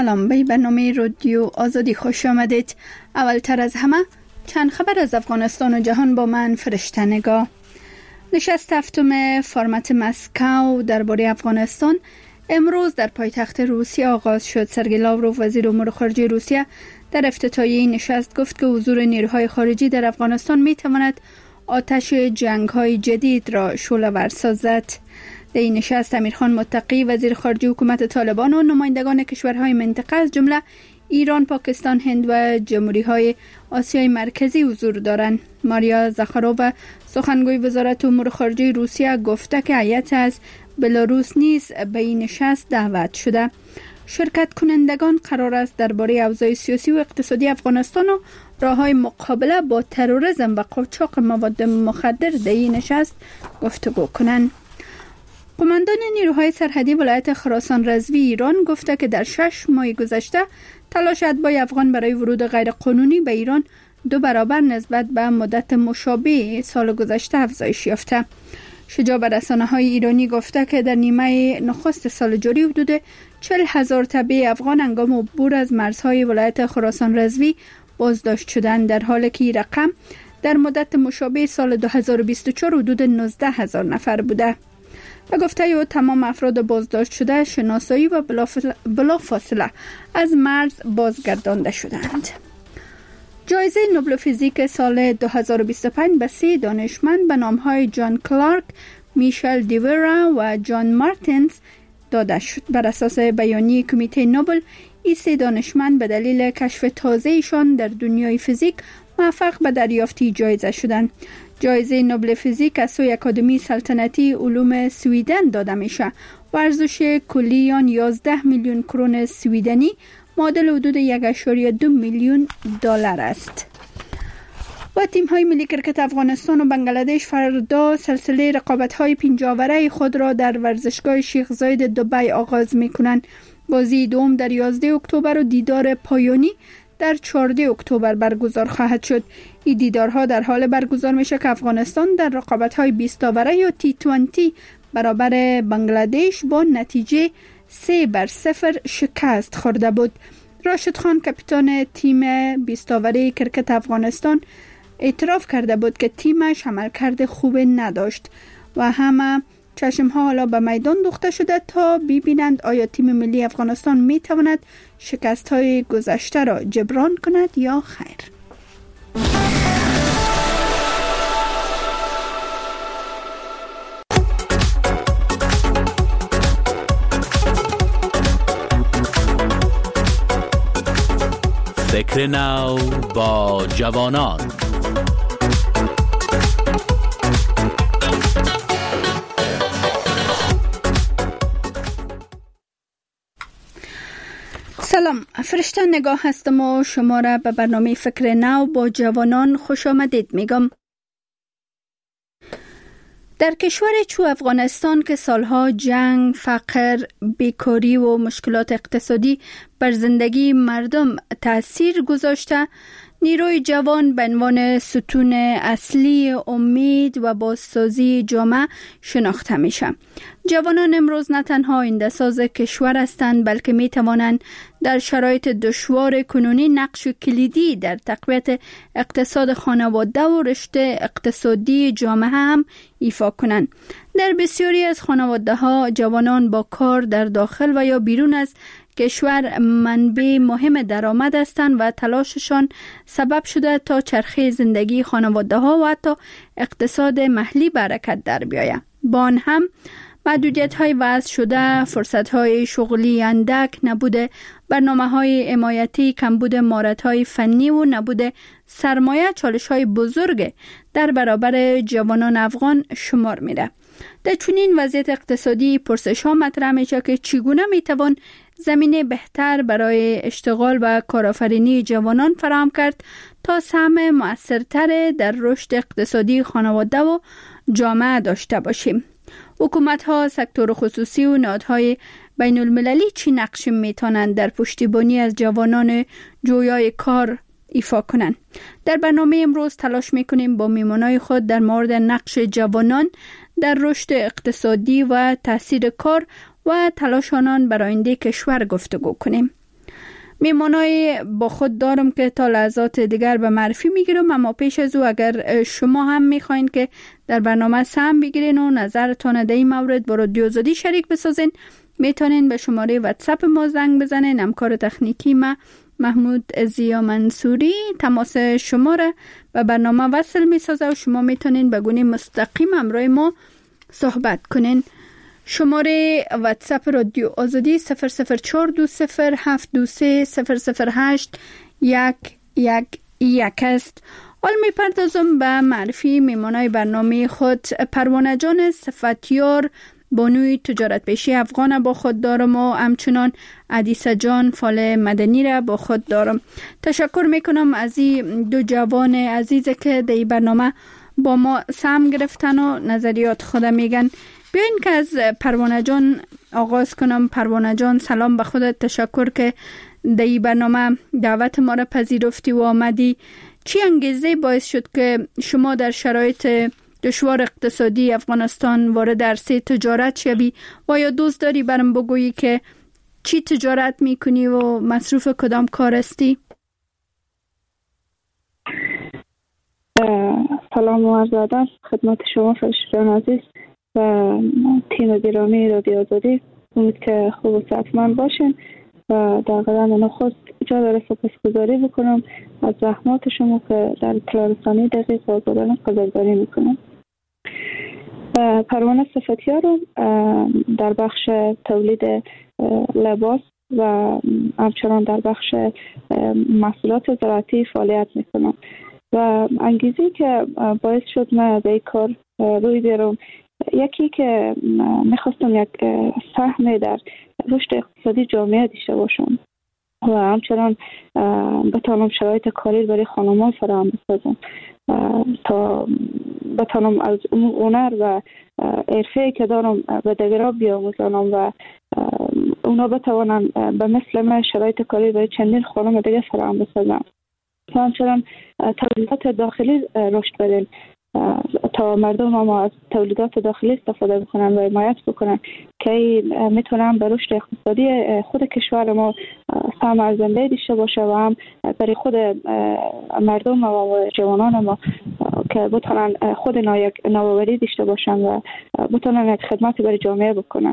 سلام، به برنامه رادیو آزادی خوش آمدید. اولتر از همه چند خبر از افغانستان و جهان با من فرشته نگاه. نشست هفتم فرمت مسکو درباره افغانستان امروز در پایتخت روسیه آغاز شد. سرگئی لاوروف وزیر امور خارجه روسیه در افتتاحیه نشست گفت که حضور نیروهای خارجی در افغانستان می تواند آتش جنگ‌های جدید را شعله‌ور سازد. در این نشست امیرخان متقی وزیر خارجه حکومت طالبان و نمایندگان کشورهای منطقه از جمله ایران، پاکستان، هند و جمهوری‌های آسیای مرکزی حضور دارند. ماریا زاخارووا سخنگوی وزارت امور خارجه روسیه گفته که هیئت از بلاروس نیز به این نشست دعوت شده. شرکت کنندگان قرار است درباره اوضاع سیاسی و اقتصادی افغانستان و راه‌های مقابله با تروریسم و قاچاق مواد مخدر در این نشست گفتگو کنند. قماندان نیروهای سرحدی ولایت خراسان رضوی ایران گفته که در 6 ماه گذشته تلاش اتباع افغان برای ورود غیرقانونی به ایران 2 برابر نسبت به مدت مشابه سال گذشته افزایش یافته. شجاع به رسانه‌های ایرانی گفته که در نیمه نخست سال جاری حدود 40,000 تبع افغان هنگام عبور از مرزهای ولایت خراسان رضوی بازداشت شدند، در حالی که این رقم در مدت مشابه سال 2024 حدود 19,000 نفر بوده. و گفته او تمام افراد بازداشت شده شناسایی و بلافاصله از مرز بازگردانده شدند. جایزه نوبل فیزیک سال 2025 به 3 دانشمند به نامهای جان کلارک، میشل دیورا و جان مارتینز داده شد. بر اساس بیانیه کمیته نوبل، این 3 دانشمند به دلیل کشف تازه‌ایشان در دنیای فیزیک موفق به دریافت جایزه شدند. جایزه نوبل فیزیک از سوی اکادمی سلطنتی علوم سویدن داده میشه و ارزش کلی آن 11 میلیون کرون سویدنی معادل حدود 1.2 میلیون دلار است. و تیم‌های ملی کرکت افغانستان و بنگلادش فردا سلسله رقابت‌های پنجاوره خود را در ورزشگاه شیخ زاید دبی آغاز می‌کنند. بازی دوم در 11 اکتبر و دیدار پایانی در 14 اکتبر برگزار خواهد شد. این دیدارها در حال برگزار میشه که افغانستان در رقابت‌های 20 تاوره یا T20 برابر بنگلادش با نتیجه 3-0 شکست خورده بود. راشد خان کاپیتان تیم 20 تاوره کرکت افغانستان اعتراف کرده بود که تیمش عملکرد خوب نداشت و همه چشم‌ها حالا به میدان دوخته شده تا ببینند آیا تیم ملی افغانستان میتواند شکست‌های گذشته را جبران کند یا خیر. فکر نو با جوانان. سلام، فرشته نگاه هستم و شما را به برنامه فکر نو با جوانان خوش آمدید میگم. در کشور چو افغانستان که سالها جنگ، فقر، بیکاری و مشکلات اقتصادی بر زندگی مردم تأثیر گذاشته، نیروی جوان به عنوان ستون اصلی امید و بازسازی جامعه شناخته میشه. جوانان امروز نه تنها آینده‌ساز کشور هستند بلکه می توانند در شرایط دشوار کنونی نقش کلیدی در تقویت اقتصاد خانواده و رشد اقتصادی جامعه هم ایفا کنند. در بسیاری از خانواده‌ها جوانان با کار در داخل و یا بیرون از کشور منبع مهم درآمد هستند و تلاششان سبب شده تا چرخه زندگی خانواده‌ها و حتی اقتصاد محلی به حرکت در بیاید. با آن هم محدودیت‌های وضع شده، فرصت‌های شغلی اندک، نبود برنامه‌های حمایتی، کمبود مهارت‌های فنی و نبود سرمایه چالش‌های بزرگ در برابر جوانان افغان شمار می‌ره. در چنین وضعیت اقتصادی پرسش‌ها مطرح میشه که چگونه میتوان زمینه بهتر برای اشتغال و کارآفرینی جوانان فراهم کرد تا سهم مؤثرتر در رشد اقتصادی خانواده و جامعه داشته باشیم. حکومت‌ها، سکتور خصوصی و نهادهای بین المللی چی نقش میتونند در پشتیبانی از جوانان جویای کار ایفا کنند؟ در برنامه امروز تلاش میکنیم با میهمانای خود در مورد نقش جوانان در رشد اقتصادی و تاثیر کار و تلاش آنان بر آینده کشور گفتگو کنیم. میمانای با خود دارم که تا لحظات دیگر به معرفی میگیرم، اما پیش از او اگر شما هم میخواین که در برنامه سهم بگیرین و نظرتان در این مورد با رادیو آزادی شریک بسازین، میتونین به شماره واتساپ ما زنگ بزنین. همکار تکنیکی ما محمود زیا منصوری تماس شما را به برنامه وصل میسازه و شما میتونین به گونه مستقیم همراه ما صحبت کنین. شماره واتساپ رادیو آزادی 00420723008 است. حال میپردازم به معرفی میمانای برنامه خود. پروانه جان صفتیار بانوی تجارت پیشی افغان با خود دارم و همچنان عدیسه جان فال مدنی را با خود دارم. تشکر میکنم از این دو جوان عزیز که در این برنامه با ما سهم گرفتن و نظریات خود میگن. بیاین که از پروانه جان آغاز کنم. پروانه جان سلام به خودت، تشکر که در این برنامه دعوت ما را پذیرفتی و آمدی. چی انگیزه باعث شد که شما در شرایط دشوار اقتصادی افغانستان وارد عرصه تجارت شوی و یا دوست داری برام بگویی که چی تجارت میکنی و مصروف کدام کار هستی؟ سلام و عرض ادب خدمت شما فرشتگان عزیز و تیم گرامی رادیو آزادی. امید که خوب و صحتمند باشین و در قدم نخست جا داره سپاسگزاری بکنم از زحمات شما که در اطلاع رسانی دقیق و آزادانه قدردانی میکنم. پروانه صفتیار در بخش تولید لباس و همچنان در بخش محصولات زراعتی فعالیت میکنم و انگیزی که باعث شد من به این کار روی بیارم، یکی که میخواستم یک سهم در رشد اقتصادی جامعه داشته باشم و همچنان بتانم شرایط کاری برای خانمان فراهم بسازم تا بتانم از هنر و حرفه‌ای که دارم به دیگران بیاموزانم و اونا بتوانن به مثل من شرایط کاری برای چندین خانم دیگه فراهم بسازم و همچنان تولیدات داخلی رشد بدیم تا مردم ما از تولیدات داخلی استفاده بکنن و حمایت بکنن که میتونن به رشد اقتصادی خود کشور ما سهم ارزنده داشته باشه و هم برای خود مردم ما و جوانان ما که بتونن خود نوآوری داشته باشن و بتونن یک خدمتی برای جامعه بکنن.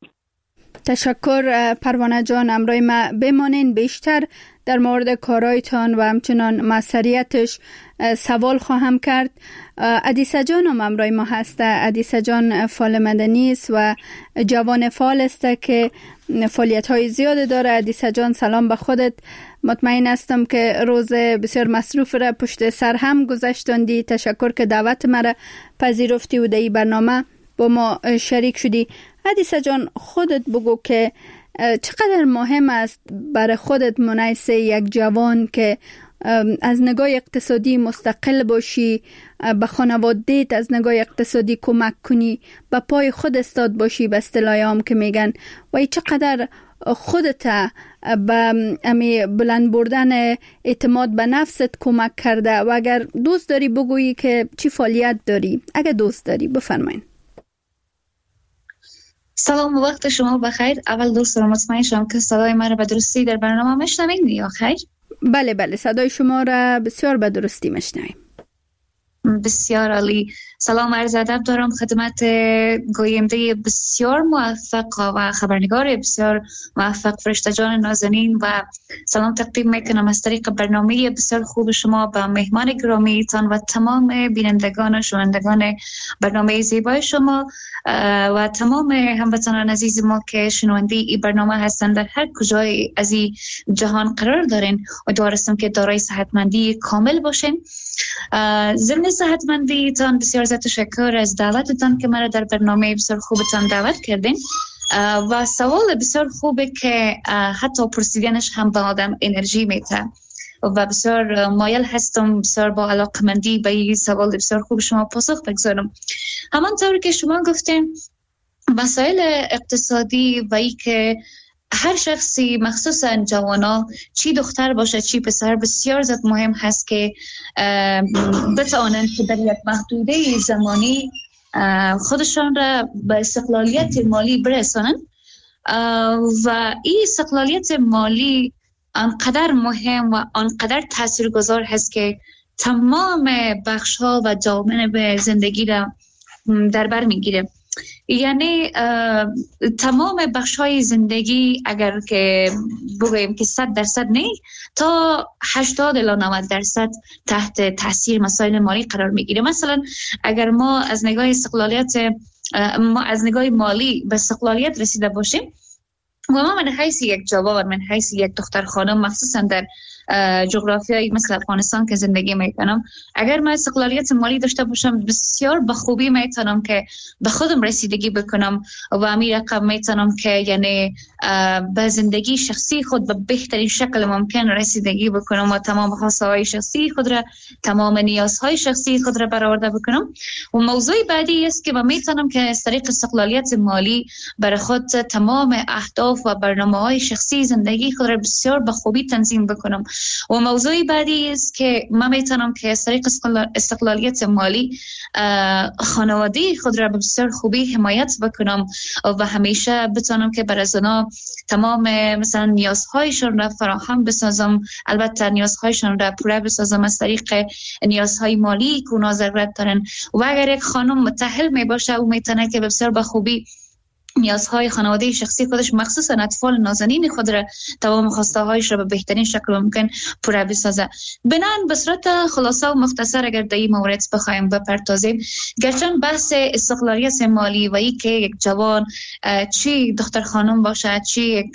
تشکر پروانه جان. امروز ما بمانین بیشتر در مورد کارایتان و همچنان مسئولیتش سوال خواهم کرد. عدیسه جان هم امروز ما هسته. عدیسه جان فعال مدنی است و جوان فعال است که فعالیت های زیاد داره. عدیسه جان سلام به خودت. مطمئن هستم که روز بسیار مصروف را پشت سر هم گذشتندی. تشکر که دعوت مرا پذیرفتی و در این برنامه با ما شریک شدی. عدیسه جان خودت بگو که چقدر مهم است برای خودت منیسه یک جوان که از نگاه اقتصادی مستقل باشی، به خانواده‌ت از نگاه اقتصادی کمک کنی، به پای خود استاد باشی به اصطلاح عام که میگن، و چقدر خودت به بلند بردن اعتماد به نفست کمک کرده. و اگر دوست داری بگویی که چی فعالیت داری، اگر دوست داری بفرمایید. سلام و وقت شما بخیر. اول دوست دارم مطمئن شم که صدای من را به درستی در برنامه میشنوین یا خیر؟ بله صدای شما را بسیار به درستی میشنویم. بسیار عالی. سلام عرض ادب دارم خدمت گوینده بسیار موفق و خبرنگار بسیار موفق فرشته جان نازنین و سلام تقدیم میکنم از طریق برنامه بسیار خوب شما به مهمان گرامیتان و تمام بینندگان و شنوندگان برنامه زیبای شما و تمام هموطنان عزیز ما که شنونده این برنامه هستند در هر کجای از این جهان قرار دارین. امیدوارم که دارای صحتمندی کامل باشین. ضمن صحتمندیتان بسیار تشکر از دعوتتان که مرا در برنامه بسیار خوبتان دعوت کردین و سوال بسیار خوبه که حتی پرسیدنش هم به آدم انرژی میده و بسیار مایل هستم بسیار با علاقمندی به این سوال بسیار خوب شما پاسخ بگذارم. همانطور که شما گفتین مسائل اقتصادی و ای که هر شخصی مخصوصا جوانا چی دختر باشه چی پسر بسیار زیاد مهم هست که بتوانند که در یک محدوده زمانی خودشان را به استقلالیت مالی برسانند و این استقلالیت مالی آنقدر مهم و آنقدر تاثیرگذار هست که تمام بخش‌ها و جوانب زندگی را در بر میگیره. یعنی تمام بخش‌های زندگی اگر که بگوییم که 100% نه تا 80 الی 90% تحت تاثیر مسائل مالی قرار میگیره. مثلا اگر ما از نگاه مالی به استقلالیت رسیده باشیم و ما من حیث یک جوان، من حیث یک دختر خانم، مخصوصا در جغرافیایی مثل افغانستان که زندگی میکنم، اگر من استقلالیت مالی داشته باشم بسیار به خوبی میتونم که به خودم رسیدگی بکنم و امیر رقم میتونم که یعنی به زندگی شخصی خود به بهترین شکل ممکن رسیدگی بکنم و تمام خواسته های شخصی خود را، تمام نیازهای شخصی خود را برآورده بکنم. و موضوع بعدی است که من میتونم که از طریق استقلالیت مالی برای خود تمام اهداف و برنامه‌های شخصی زندگی خود را بسیار به خوبی تنظیم بکنم. و موضوع بعدی است که من میتونم که از طریق استقلالیت مالی خانواده خود را بسیار خوبی حمایت بکنم و همیشه بتونم که برای زنها تمام مثلا نیازهایشان را فراهم بسازم. البته نیازهایشان را پوره بسازم از طریق نیازهای مالی که اونا ضرورت دارن. و اگر یک خانم متأهل می باشه او میتونه که بسیار به خوبی نیازهای خانواده شخصی خودش مخصوصا اطفال نازنین خود را تمام خواسته هایش را به بهترین شکل ممکن پوره بسازه. بنان به صورت خلاصه و مختصر اگر در این مورد بخوایم بپردازیم، گرچه بحث استقلالیت مالی و اینکه یک جوان چی دختر خانم باشه چی یک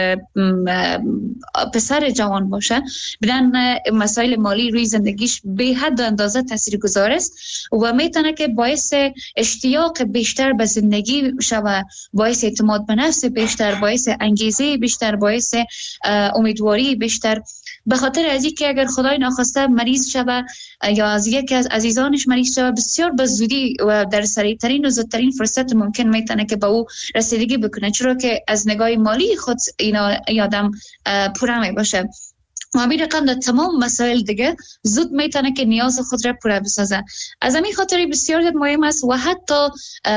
پسر جوان باشه، بنان مسائل مالی روی زندگیش به حد و اندازه تاثیرگذار است و میتونه که باعث اشتیاق بیشتر به زندگی شوه، باعث اعتماد به نفس بیشتر، باعث انگیزه بیشتر، باعث امیدواری بیشتر. به خاطر از اینکه اگر خدای ناخواسته مریض شوه یا از یکی از عزیزانش مریض شوه، بسیار به زودی و در سریعترین و زودترین فرصت ممکن میتونه که به او رسیدگی بکنه، چرا که از نگاه مالی خود اینا یادم پوره می باشه. و همین رقم در تمام مسائل دیگه زود میتونه که نیاز خود را پوره بسازه. از همین خاطر بسیار مهم است و حتی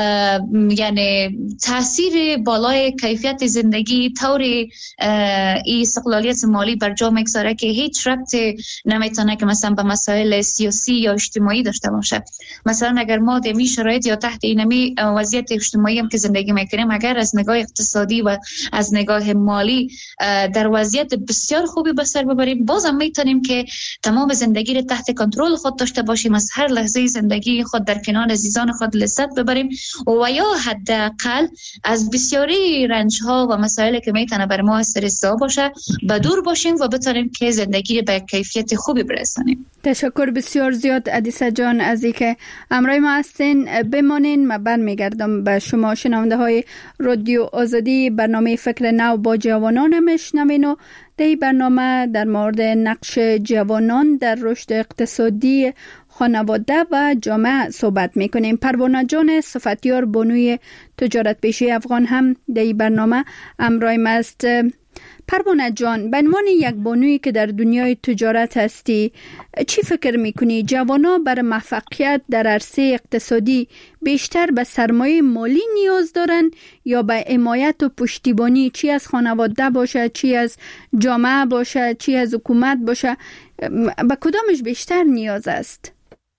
یعنی تاثیر بالای کیفیت زندگی طور این استقلالیت مالی بر جا میگذاره که هیچ ربطی نمیتونه که مثلا به مسائل سیاسی یا اجتماعی داشته باشه. مثلا اگر ما در این شرایط یا تحت این وضعیت اجتماعی هم که زندگی میکنیم، اگر از نگاه اقتصادی و از نگاه مالی در وضعیت بسیار خوبی به سر ببریم، بازم میتونیم که تمام زندگی رو تحت کنترل خود داشته باشیم، از هر لحظه زندگی خود در کنار عزیزان خود لذت ببریم و یا حداقل از بسیاری رنج ها و مسائلی که میتونه بر ما استرس‌زا باشه به دور باشیم و بتونیم که زندگی رو به کیفیت خوبی برسونیم. تشکر بسیار زیاد عدیسه جان از اینکه همراه ما هستین. بمانین، من برمیگردم به شما شنونده های رادیو آزادی. برنامه فکر نو با جوانان میشنوین و در این برنامه در مورد نقش جوانان در رشد اقتصادی خانواده و جامعه صحبت میکنیم. پروانه جان صفتیار، بانوی تجارت پیشه افغان، هم در این برنامه همراه ما است. پروانه جان، به عنوان یک بانویی که در دنیای تجارت هستی، چی فکر میکنی جوانا برای موفقیت در عرصه اقتصادی بیشتر به سرمایه مالی نیاز دارن یا به حمایت و پشتیبانی، چی از خانواده باشه، چی از جامعه باشه، چی از حکومت باشه، به کدامش بیشتر نیاز است؟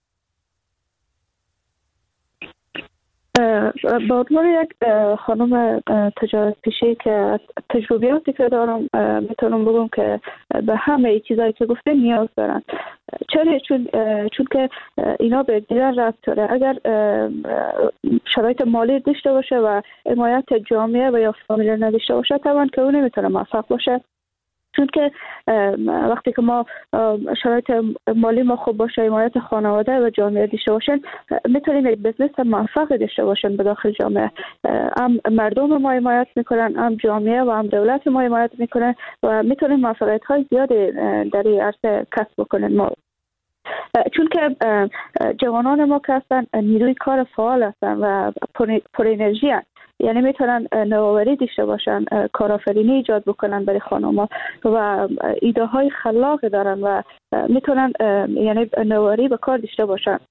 با عنوان یک خانم تجارت پیشه که تجربیاتی که دارم میتونم بگم که به همه چیزایی که گفته نیاز دارن. چرا؟ چون که اینا به دیگر ربط داره. اگر شرایط مالی داشته باشه و حمایت جامعه و یا فامیل نداشته باشه، طبعا که اون نمیتونه موفق باشه. چون که وقتی که ما شرایط مالی ما خوب باشه، حمایت خانواده و جامعه داشته باشن، میتونیم یک بزنس موفق داشته باشن به داخل جامعه. هم مردم ما حمایت میکنن، هم جامعه و هم دولت ما حمایت میکنن و میتونیم موفقیت های زیادی در این عرصه کسب بکنن. ما چون که جوانان ما که هستن نیروی کار فعال هستن و پر انرژی هستن، یعنی میتونن نوآوری داشته باشن، کارآفرینی ایجاد بکنن برای خانم‌ها و ایده های خلاق دارن و میتونن یعنی نوآوری به کار داشته باشن.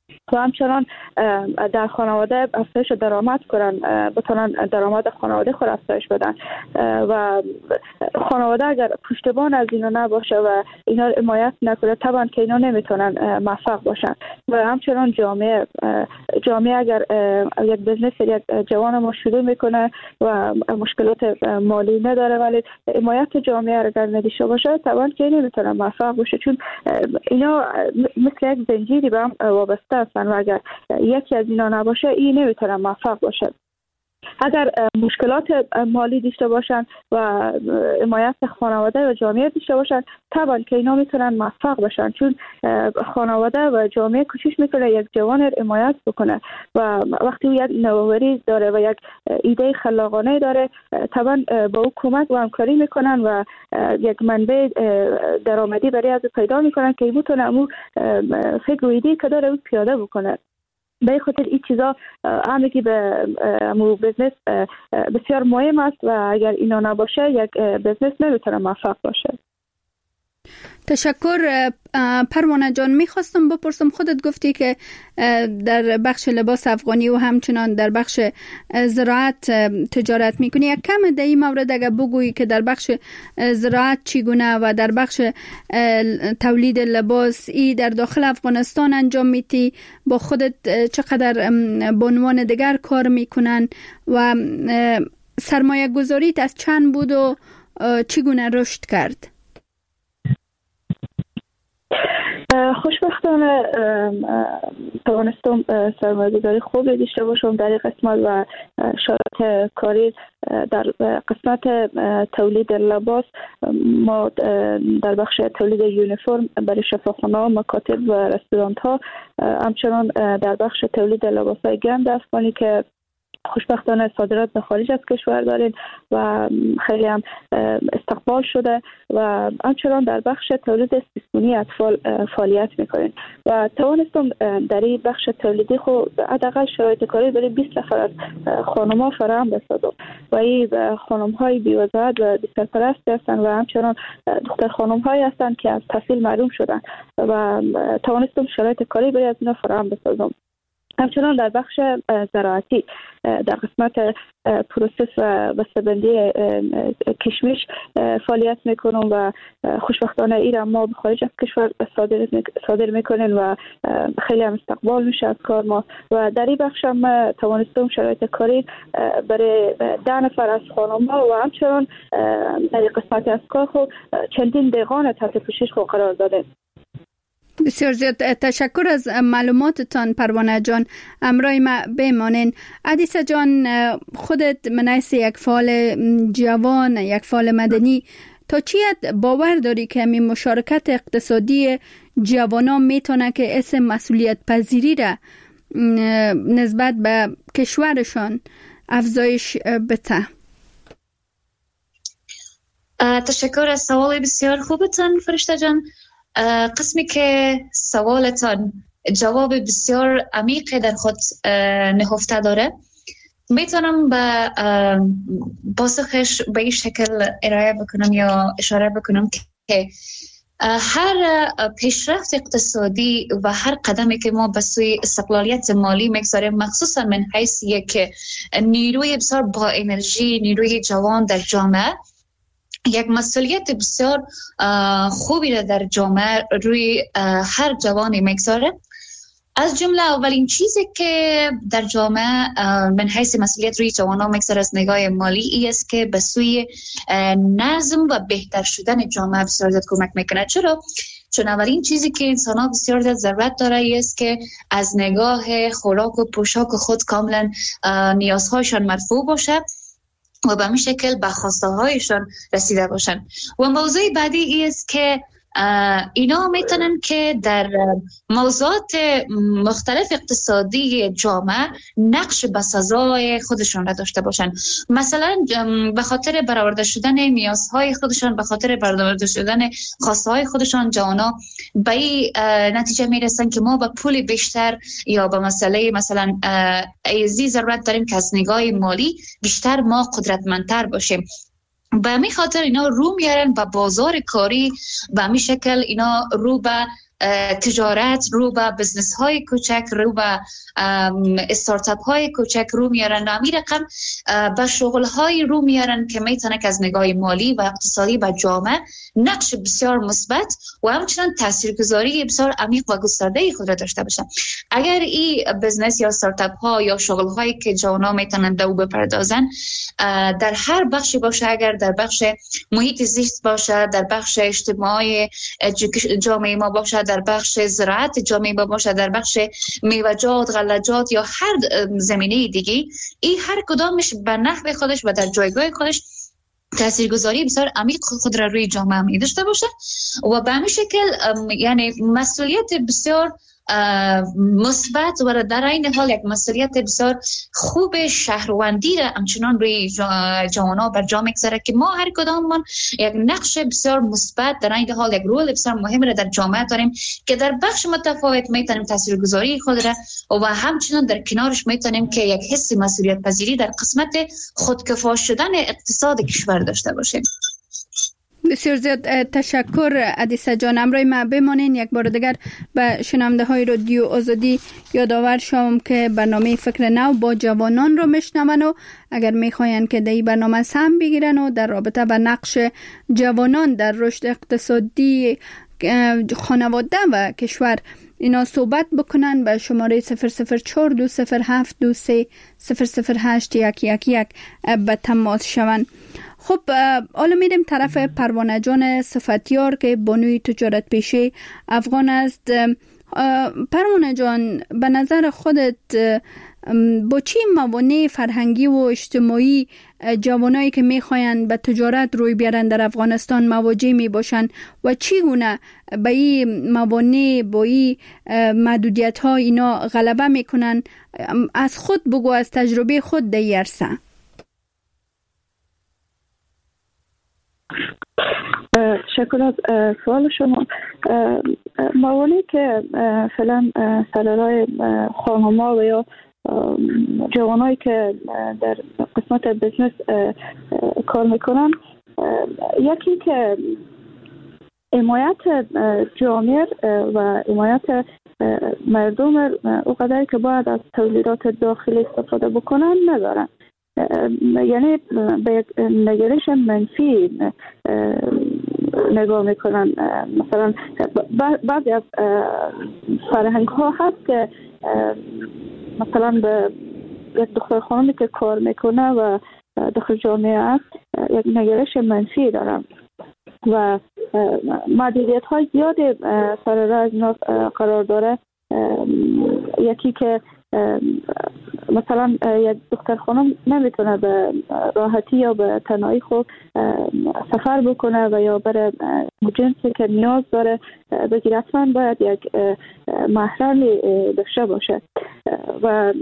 و همچنان در خانواده افزایش درآمد کنن، بتونن درآمد خانواده خود افزایش بدن و خانواده اگر پشتیبان از اینا نباشه و اینا حمایت نکنه طبعا که اینا نمیتونن موفق باشن. و همچنان جامعه اگر یک بزنس یک جوان ما شروع میکنه و مشکلات مالی نداره ولی حمایت جامعه اگر نداشته باشه طبعا که نمیتونه موفق باشه، چون اینا مثل یک زنجیری به هم وابسته هستن و اگر یکی از اینا نباشه این نمیتونه موفق باشه. اگر مشکلات مالی داشته باشن و حمایت خانواده و جامعه داشته باشن طبعا که اینا میتونن موفق بشن، چون خانواده و جامعه کوشش میکنه یک جوان رو حمایت بکنه و وقتی او یک نوآوری داره و یک ایده خلاقانه داره طبعا با او کمک و همکاری میکنن و یک منبع درآمدی برای از پیدا میکنن که میتونه او فکر و ایده که داره او پیاده بکنه. به خاطر این چیزا همگی به بزنس بسیار مهم است و اگر اینا نباشه یک بزنس نمیتونه موفق باشه. تشکر. پروانه جان، میخواستم بپرسم، خودت گفتی که در بخش لباس افغانی و همچنان در بخش زراعت تجارت میکنی. یک کم در این مورد اگر بگویی که در بخش زراعت چگونه و در بخش تولید لباس ای در داخل افغانستان انجام میدی، با خودت چقدر به عنوان دیگر کار میکنن و سرمایه گذاریت از چند بود و چگونه رشد کرد؟ خوشبختانه توانستم سرمایه‌گذاری خوبی داشته باشم در این قسمت و شرایط کاری در قسمت تولید لباس. ما در بخش تولید یونیفرم برای شفاخانه‌ها، مکاتب و رستوران‌ها، همچنان در بخش تولید لباس‌های گرم افغانی که خوشبختانه صادرات به خارج از کشور داریم و خیلی هم استقبال شده و همچنان در بخش تولید سیستمونی اطفال فعالیت میکنیم و توانستم در این بخش تولیدی خود حداقل شرایط کاری برای 20 نفر از خانم‌ها فراهم بسازم و این خانم‌های بی‌وزارت و بی‌سرپرست هستند و همچنان دختر خانم‌هایی هستند که از تحصیل محروم شدند و توانستم شرایط کاری برای از اینا فراهم بسازم. همچنان در بخش زراعتی در قسمت پروسس و بسته‌بندی کشمش فعالیت میکنم و خوشبختانه ایران ما به خارج از کشور صادر میکنیم و خیلی هم استقبال میشه از کار ما و در این بخش هم توانستم شرایط کاری برای 10 نفر از خانم‌ها و همچنان در قسمت از کار خود چندین دیگان تحت پوشش خود قرار دادیم. بسیار زیاد تشکر از معلوماتتان پروانه جان. همراه ما بمانین. عدیسه جان، خودت منیس یک فعال جوان، یک فعال مدنی، تا چی باور داری که همین مشارکت اقتصادی جوانان میتونه که اسم مسئولیت پذیری را نسبت به کشورشان افزایش بده؟ تشکر از سوال بسیار خوبتان فرشته جان. قسمی که سوالتان جواب بسیار عمیق در خود نهفته داره، میتونم به پاسخش به این شکل ارائه بکنم یا اشاره بکنم که هر پیشرفت اقتصادی و هر قدمی که ما به سوی استقلالیت مالی میگذاریم، مخصوصا من حیث یک نیروی بسیار با انرژی، نیروی جوان در جامعه، یک مسئولیت بسیار خوبی را در جامعه روی هر جوانی میگذاره. از جمله اولین چیزی که در جامعه من حیث مسئولیت روی جوانان میگذاره از نگاه مالی ای است که به سوی نظم و بهتر شدن جامعه بسیار زیاد کمک میکنه. چون اولین چیزی که انسان ها بسیار زیاد ضرورت داره ای است که از نگاه خوراک و پوشاک خود کاملا نیازهایشان مرفوع باشه و به همین شکل به خواسته هایشان رسیده باشن. و موضوع بعدی ای است که اینا میتونن که در موضوعات مختلف اقتصادی جامعه نقش بسزای خودشان را داشته باشن. مثلا به خاطر برآورده شدن نیازهای خودشان، به خاطر برآورده شدن خواسته های خودشان، جوانا به این نتیجه میرسن که ما با پول بیشتر یا به مسئله مثلا ایزی ضرورت داریم که از نگاه مالی بیشتر ما قدرتمندتر باشیم. به همین خاطر اینا رو میارن به بازار کاری، به همین شکل اینا رو به تجارت رو به بزنس های کوچک، رو به استارتاپ های کوچک رو میارن و همین رقم به شغل های رو میارن که میتونه که از نگاه مالی و اقتصادی به جامعه نقش بسیار مثبت و همچنان تاثیرگذاری بسیار عمیق و گسترده خود را داشته باشه. اگر این بزنس یا استارتاپ ها یا شغل هایی که جوانان میتونن دو بپردازن در هر بخشی باشه، اگر در بخش محیط زیست باشه، در بخش اجتماعی جامعه ما باشه، در بخش زراعت جامعه ما باشه، در بخش میوه‌جات، غله‌جات یا هر زمینه دیگه، این هر کدامش به نحو خودش و در جایگاه خودش تاثیرگذاری بسیار عمیق خود را روی جامعه می داشته باشه و به همین شکل یعنی مسئولیت بسیار مثبت و در این حال یک مسئولیت بسیار خوب شهروندی را همچنان روی جوانان بر جا میگذاره که ما هر کداممان یک نقش بسیار مثبت در این حال یک رول بسیار مهم را در جامعه داریم که در بخش متفاوت میتونیم تاثیرگذاری خود را و همچنان در کنارش میتونیم که یک حس مسئولیت پذیری در قسمت خودکفا شدن اقتصاد کشور داشته باشیم. بسیار زیاد تشکر عدیسه جان. امروز ما بمانین یک بار دیگر به شنونده های رادیو آزادی یادآور شوم که برنامه فکر نو با جوانان رو میشنون و اگر میخواین که در این برنامه سهم بگیرن و در رابطه با نقش جوانان در رشد اقتصادی خانواده و کشور اینا صحبت بکنن به شماره 0042072300811 به تماس شوند. خب حالا میریم طرف پروانه جان صفتیار که بانوی تجارت پیشه افغان است. پروانه جان، به نظر خودت با چی موانع فرهنگی و اجتماعی جوانایی که میخواین به تجارت روی بیارن در افغانستان مواجه می باشن و چگونه به این موانع با این محدودیت ها اینا غلبه میکنن؟ از خود بگو، از تجربه خود در عرصه. شکر از سوال شما. موانعی که فعلا سر راه خانم‌ها و یا جوانایی که در قسمت بزنس کار میکنن، یکی که حمایت جامعه و حمایت مردم اونقدر که باید از تولیدات داخلی استفاده بکنن ندارن، یعنی به یک نگرش منفی نگاه میکنن. مثلا بعضی از فرهنگ ها هست که مثلا به یک دختر خانمی که کار میکنه و داخل جامعه است یک نگرش منفی دارن و محدودیت های زیادی سر راه از اینا قرار داره. یکی که مثلا یک دختر خانم نمیتونه به راحتی یا به تنهایی خود سفر بکنه و یا بره جنسی که نیاز داره بگیره، حتما باید یک محرمی داشته باشه و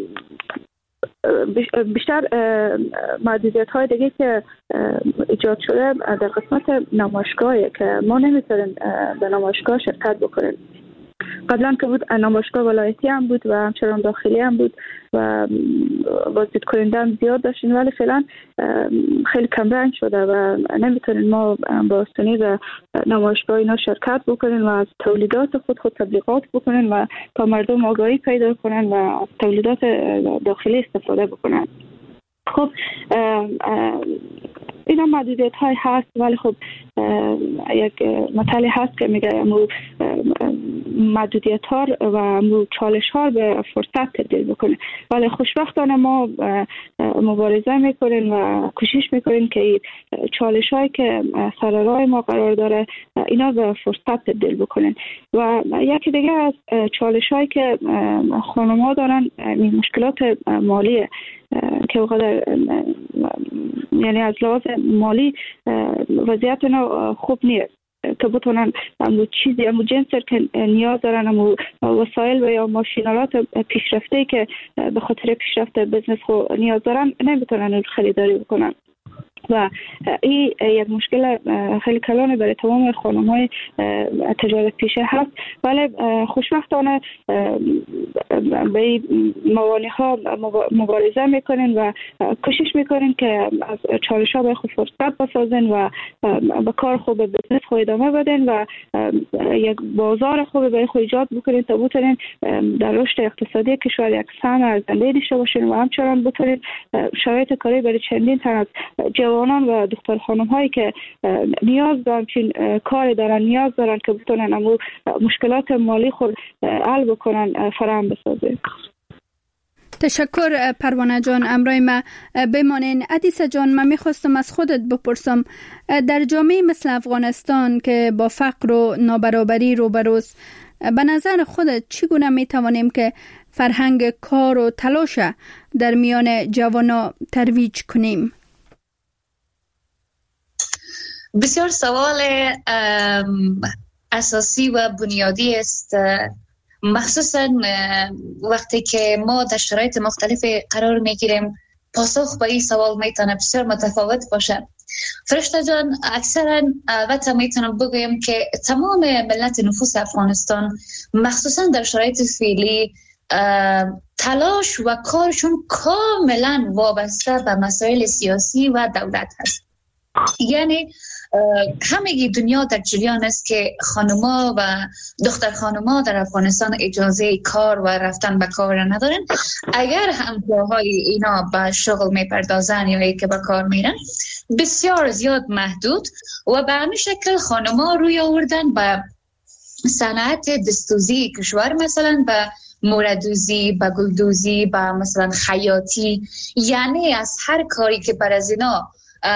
بیشتر محدودیت های دیگه که ایجاد شده در قسمت نمایشگاهی که ما نمیتونیم به نمایشگاه شرکت بکنیم. قبلا که بود نمایشگاه ولایتی هم بود و همچنان داخلی هم بود و بازدید کننده هم زیاد داشتیم، ولی فعلا خیلی کمرنگ شده و نمیتونیم ما با آسانی به نمایشگاه اینا شرکت بکنیم و از تولیدات خود تبلیغات بکنیم و تا مردم آگاهی پیدا کنن و از تولیدات داخلی استفاده بکنن. خب اینا محدودیت های هست، ولی خب یک مطلع هست که میگه محدودیت ها و چالش ها به فرصت تبدیل بکنه، ولی خوشبختانه ما مبارزه میکنیم و کوشش میکنیم که چالش هایی که سر راه ما قرار داره اینا به فرصت تبدیل بکنن. و یکی دیگه از چالش هایی که خانم ها دارن مشکلات مالیه که وقدر یعنی از لحاظ مالی وضعیت اینا خوب نیست که بتونن همون چیزی همون جنسر که نیاز دارن، همون وسایل و یا ماشینالات پیشرفته که به خاطر پیشرفت بزنس خود نیاز دارن نمیتونن خریداری بکنن. و این یک مشکل خیلی کلانی برای تمام خانم‌های تجارت پیشه هست. ولی خوشبختانه به موانع‌ها مبارزه میکنین و کوشش میکنین که از چالش‌ها به خود فرصت بسازین و به کار خوب بزنس خود ادامه بدین و یک بازار خوب برای خود ایجاد بکنین تا بتونین در رشد اقتصادی کشور یک سهم ارزنده داشته باشین و همچنان بتونین شرایط کاری برای چندین تن از جوانان و دختر خانم هایی که نیاز دارن چین کار دارن نیاز دارن که بتونن امو مشکلات مالی خود حل بکنن فراهم بسازه. تشکر پروانه جان، امرای ما بمانین. عدیسه جان، من میخواستم از خودت بپرسم، در جامعه مثل افغانستان که با فقر و نابرابری روبروست، به نظر خودت چگونه میتوانیم که فرهنگ کار و تلاش در میان جوانا ترویج کنیم؟ بسیار سوال اساسی و بنیادی است، مخصوصا وقتی که ما در شرایط مختلف قرار میگیریم. پاسخ به این سوال میتونه بسیار متفاوت باشه. فرشته جان، اکثرا البته میتونم بگویم که تمام ملت نفوس افغانستان مخصوصا در شرایط فعلی تلاش و کارشون کاملا وابسته به مسائل سیاسی و دولت هست. یعنی همه دنیا در جریان است که خانوما و دختر خانوما در افغانستان اجازه کار و رفتن به کار ندارن. اگر هم جاهای اینا به شغل میپردازن یا که به کار میرن بسیار زیاد محدود و به همین شکل خانوما روی آوردن به صنعت دستوزی کشور، مثلا به موردوزی، به گلدوزی، به مثلا خیاطی. یعنی از هر کاری که بر از اینا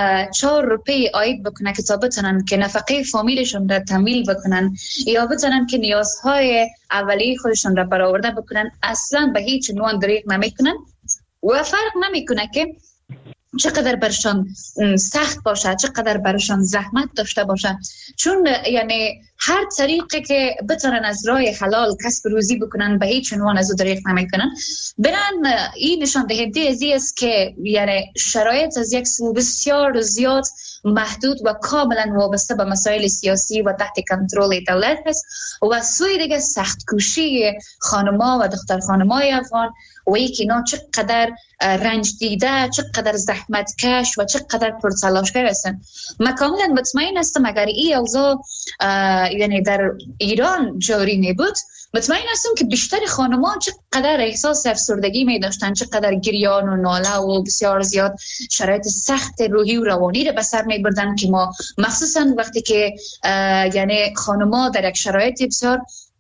4 روپیه آید بکنن که تا بتونن که نفقه فامیلشون را تمویل بکنن یا بتونن که نیازهای اولیه خودشون را برآورده بکنن، اصلا به هیچ عنوان دریغ نمیکنن و فرق نمیکنه که چقدر برشان سخت باشه، چقدر برشان زحمت داشته باشه، چون یعنی هر طریقی که بتونن از راه حلال کسب روزی بکنن به هیچ عنوان از او دریغ نمیکنن. برن این نشان دهنده ازی است که یعنی شرایط از یک سو بسیار زیاد محدود و کاملا وابسته به مسائل سیاسی و تحت کنترل دولت است و سوی دیگه سخت کوشی خانما و دختر خانمای افغان و ای که اینا چقدر رنج دیده، چقدر زحمت کش و چقدر پرتلاشگر هستن. من کاملا مطمئن هستم اگر این اوضاع یعنی در ایران جاری نبود، مطمئن هستم که بیشتر خانمان چقدر احساس افسردگی می داشتن، چقدر گریان و ناله و بسیار زیاد شرایط سخت روحی و روانی را به سر می بردن که ما مخصوصا وقتی که یعنی خانما در یک شرایط بسیار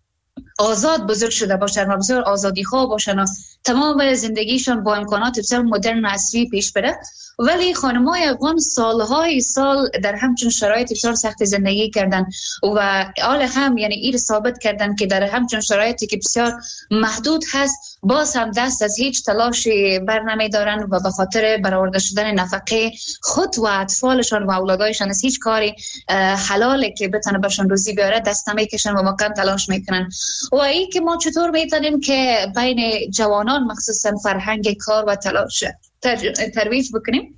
آزاد بزرگ شده باشن و بسیار آزادی خواه باشن و تمام زندگیشون با امکانات بسیار مدرن و عصری پیش بره، ولی خانم‌های افغان سالهای سال در همچون شرایط بسیار سخت زندگی کردن و حال هم یعنی این ثابت کردن که در همچون شرایطی که بسیار محدود هست باز هم دست از هیچ تلاشی بر نمیدارن و به خاطر برآورده شدن نفقه خود و اطفالشان و اولادایشان از هیچ کاری حلالی که بتونه برشان روزی بیاره دست نمیکشن و مکان تلاش میکنن. و این که ما چطور میتونیم که بین جوانان مخصوصا فرهنگ کار و تلاش ترویج بکنیم؟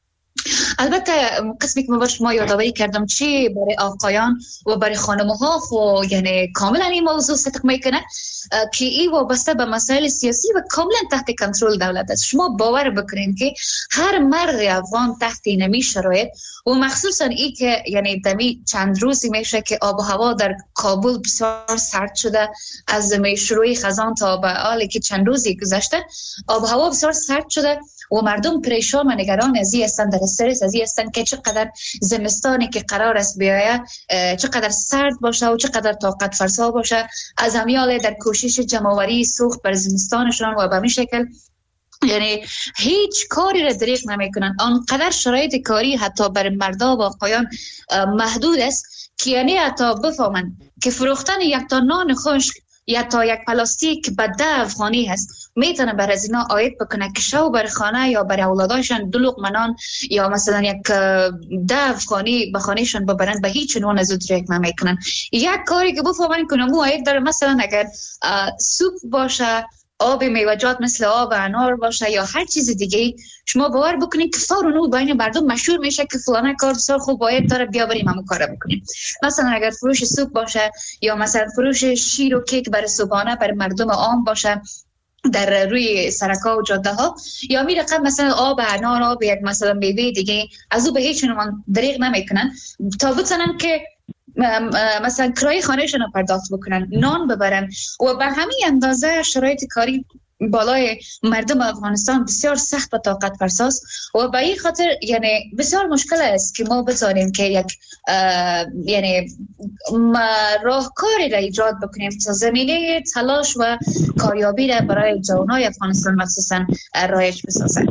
البته قسمی که من شما یادآوری کردم چی برای آقایان و برای خانم‌ها خو یعنی کاملا این موضوع صدق میکنه که این وابسته به مسائل سیاسی و کاملا تحت کنترل دولت است. شما باور بکنید که هر مرد افغان تحت اینمی شرایط و مخصوصا این که یعنی دمی چند روزی میشه که آب و هوا در کابل بسیار سرد شده، از شروع خزان تا به حالی که چند روزی گذشته آب و هوا بسیار سرد شده و مردم پریشان و نگران از این هستند، در استرس از این هستند که چقدر زمستانی که قرار است بیاید چقدر سرد باشه و چقدر طاقت فرسا باشه. از امیال در کوشش جمع‌آوری سوخت بر زمستانشان و به این شکل یعنی هیچ کاری را دریغ نمیکنن. آنقدر شرایط کاری حتی بر مردا و آقایان محدود است که یعنی حتی بفهمن که فروختن یک تا نان خشک یا تا یک پلاستیک به 10 افغانی هست میتونه بر از اینا آید بکنه که شو بر خانه یا بر اولادایشان 2 لقمه نان یا مثلا یک 10 افغانی به خانهشان ببرن به هیچ عنوان از دریغ نمیکنن. یک کاری که بفهمن که نمو آید داره، مثلا اگر سوپ باشه آب میوه‌جات مثل آب انار باشه یا هر چیز دیگه، شما باور بکنید که فوراً بین مردم مشهور میشه که فلانه کار بسیار خوب باید داره، بیا بریم همون کارو بکنیم. مثلا اگر فروش سوپ باشه یا مثلا فروش شیر و کیک برای صبحانه برای مردم عام باشه در روی سرکا و جاده ها، یا می رقم مثلا آب انار، آب یک مثلا میوه دیگه، از او به هیچ عنوان دریغ نمیکنن تا بتونن که مثلا کرایه خانهشون رو پرداخت بکنن، نان ببرن. و به همین اندازه شرایط کاری بالای مردم افغانستان بسیار سخت و طاقت فرساست و به این خاطر یعنی بسیار مشکل است که ما بتونیم که یک یعنی راهکاری را ایجاد بکنیم تا زمینه تلاش و کاریابی را برای جوانای افغانستان مخصوصا رایج بسازند.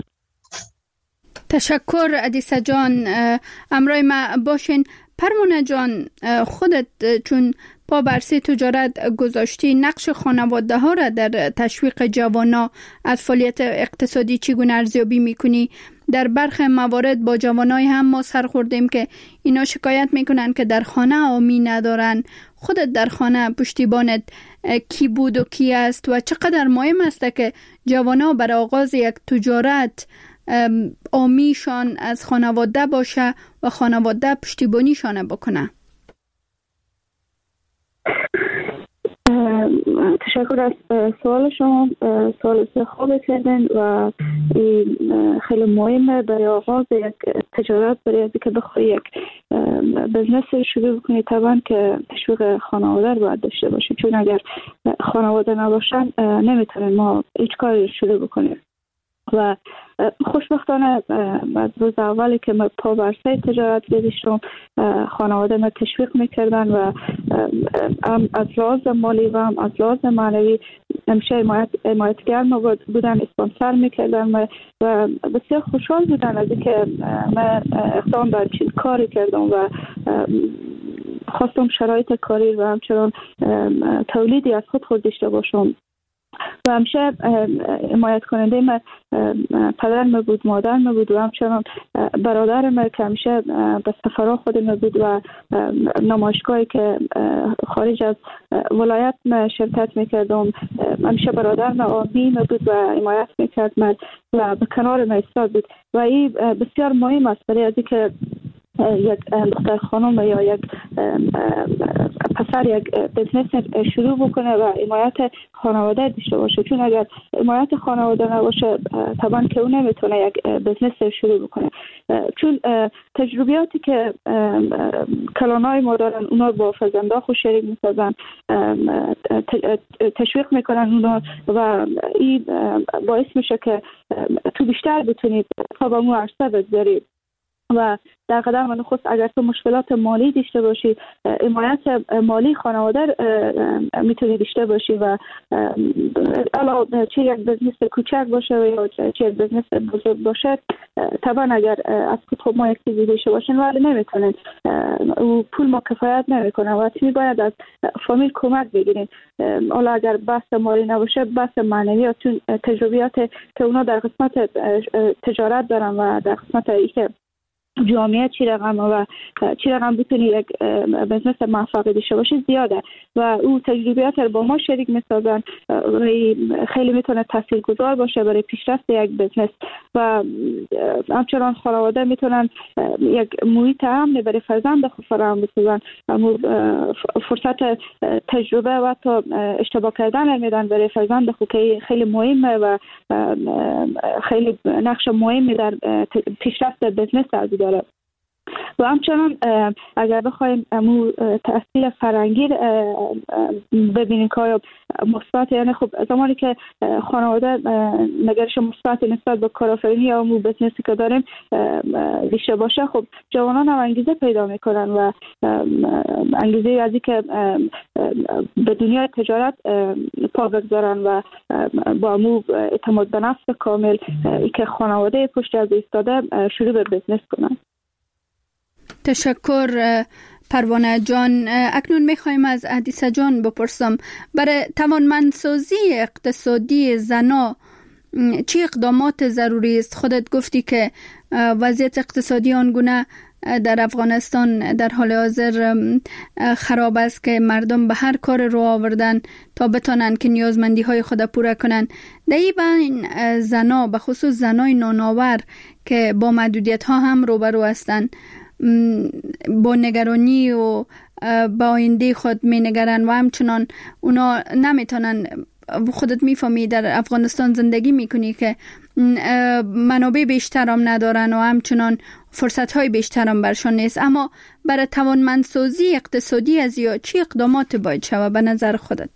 تشکر عدیسه جان، امرای ما باشین. پروانه جان، خودت چون پا بر سه تجارت گذاشتی، نقش خانواده ها را در تشویق جوانا از فعالیت اقتصادی چگونه ارزیابی میکنی؟ در برخی موارد با جوانای هم ما سر خوردیم که اینا شکایت میکنن که در خانه آمی ندارن. خودت در خانه پشتیبانت کی بود و کی است و چقدر مهم است که جوانا برای آغاز یک تجارت آمیشان از خانواده باشه و خانواده پشتیبانیشان بکنه؟ تشکر از سوال شما. سوال خوب کردن و خیلی مهمه برای آغاز یک تجارت، برای از که بخوای یک بزنس شروع بکنی طبعا که تشویق خانواده رو باید داشته باشی، چون اگر خانواده نباشن نمیتونیم ما هیچ کاری شروع بکنیم. و خوشبختانه از روز اولی که من پا بر سر تجارت گذاشتم خانواده من تشویق میکردن و از لحاظ مالی و هم از لحاظ معنوی همیشه حمایتگر بودن، اسپانسر میکردن و بسیار خوشحال بودن از اینکه من اقدام بر چین کاری کردم و خواستم شرایط کاری و همچنان تولیدی از خود داشته باشم. و همیشه حمایت کننده من پدرم بود، مادرم بود و همچنان برادرم که همیشه به سفرها خودم بود و نمایشگاهی که خارج از ولایت من شرکت میکردم همیشه برادرم آمین بود و حمایت میکرد من و به کنار من ایستاد بود. و این بسیار مهم است برای از اینکه یک دختر خانم یا یک پسر یک بزنس شروع بکنه و حمایت خانواده داشته باشه، چون اگر حمایت خانواده نباشه طبعا که اون نمیتونه یک بزنس شروع بکنه. چون تجربیاتی که کلانای ما دارن اونا با فرزندا خود شریک میسازن، تشویق میکنن اونا و این باعث میشه که تو بیشتر بتونید تا به اون عرصه بگذارید. و در قدم نخست اگر تو مشکلات مالی داشته باشی، حمایت مالی خانواده میتونی داشته باشی و علاوه چه یک بزنس کوچک باشه یا چه یک بزنس بزرگ باشه، طبعا اگر از خود ما یک چیزی داشته باشین ولی نمیتونن و پول ما کفایت نمیکنه و تیمی باید از فامیل کمک بگیرین. حالا اگر بحث مالی نباشه بحث معنوی، چون تجربیات که اونا در قسمت تجارت دارن و در قسمت اینکه جامعه چی رقم و چی رقم بتونی یک بزنس موفق داشته باشی زیاده و او تجربیات رو با ما شریک میسازن و خیلی میتونه تاثیرگذار باشه برای پیشرفت یک بزنس. و همچنان خانواده میتونن یک محیط امن برای فرزند خود فراهم بسازن، فرصت تجربه و تا اشتباه کردن میدن برای فرزند خود که خیلی مهمه و خیلی نقش مهمی در پیشرفت بزنس داره. و همچنان اگر بخوایم تأثیر فرهنگی ببینیم که آیا مثبت، یعنی خب زمانی که خانواده نگرش مثبت نسبت به کارآفرینی یا مو بزنسی که داریم داشته باشه، خب جوانان هم انگیزه پیدا میکنن و انگیزه از اینکه به دنیای تجارت پا بگذارن و با مو اعتماد به نفس کامل که خانواده پشت از ایستاده شروع به بزنس کنن. تشکر پروانه جان. اکنون میخوایم از عدیسه جان بپرسم برای توانمندسازی اقتصادی زنا چه اقدامات ضروری است؟ خودت گفتی که وضعیت اقتصادی آنگونه در افغانستان در حال حاضر خراب است که مردم به هر کار رو آوردن تا بتونن که نیازمندی های خود پوره کنن. در این زنا به خصوص زنای نانآور که با محدودیت ها هم روبرو هستند، با نگرانی و با آینده خود می نگرن و همچنان اونا نمیتونن. خودت میفهمی در افغانستان زندگی میکنی که منابع بیشتر هم ندارن و همچنان فرصت های بیشتر هم برشان نیست. اما برای توانمندسازی اقتصادی از یا چی اقدامات باید شود به نظر خودت؟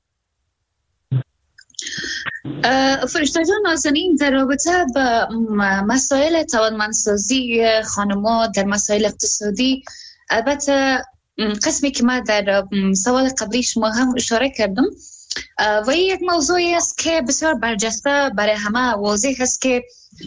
فرشته جان نازنین، در رابطه با مسائل توانمندسازی خانم‌ها در مسائل اقتصادی، البته قسمی که ما در سوال قبلی شما هم اشاره کردم و یک موضوعی است که بسیار برجسته برای همه واضح است که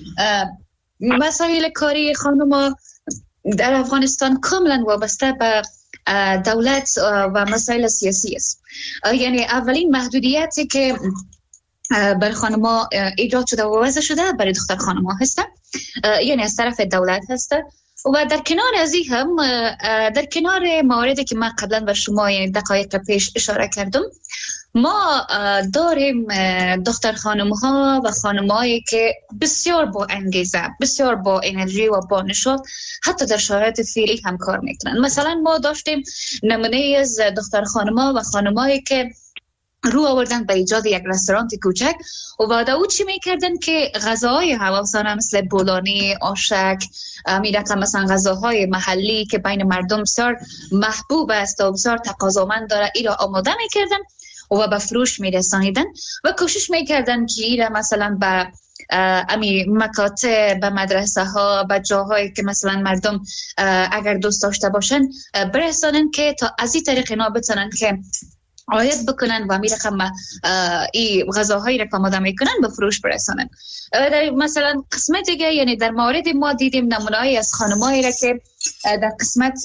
مسائل کاری خانم‌ها در افغانستان کاملا وابسته به دولت و مسائل سیاسی است. یعنی اولین محدودیتی که برای خانم‌ها ایجاد شده و وضع شده برای دختر خانم‌ها هست، یعنی از طرف دولت هست. و در کنار از این هم در کنار مواردی که من قبلا به شما یعنی دقایق پیش اشاره کردم، ما داریم دختر خانم‌ها و خانم‌هایی که بسیار با انگیزه، بسیار با انرژی و با نشاط حتی در شرایط فعلی هم کار میکنن. مثلا ما داشتیم نمونه از دختر خانم‌ها و خانم‌هایی که رو آوردن به ایجاد یک رستوران کوچک و بعد او چی میکردن که غذاهای هواسانه مثل بولانی، آشک، میرقم مثلا غذاهای محلی که بین مردم بسیار محبوب است و بسیار تقاضامند داره، ای را آماده میکردن و به فروش میرسانیدن و کوشش میکردن که ای را مثلا به امی مکاتب، به مدرسه ها، به جاهایی که مثلا مردم اگر دوست داشته باشن برسانن که تا از این طریق اینا بتونن که عاید بکنن و میرقم این غذاهایی را که آماده میکنن به فروش برسانن. مثلا قسمت دیگه یعنی در مورد ما دیدیم نمونه‌ای از خانمایی را که در قسمت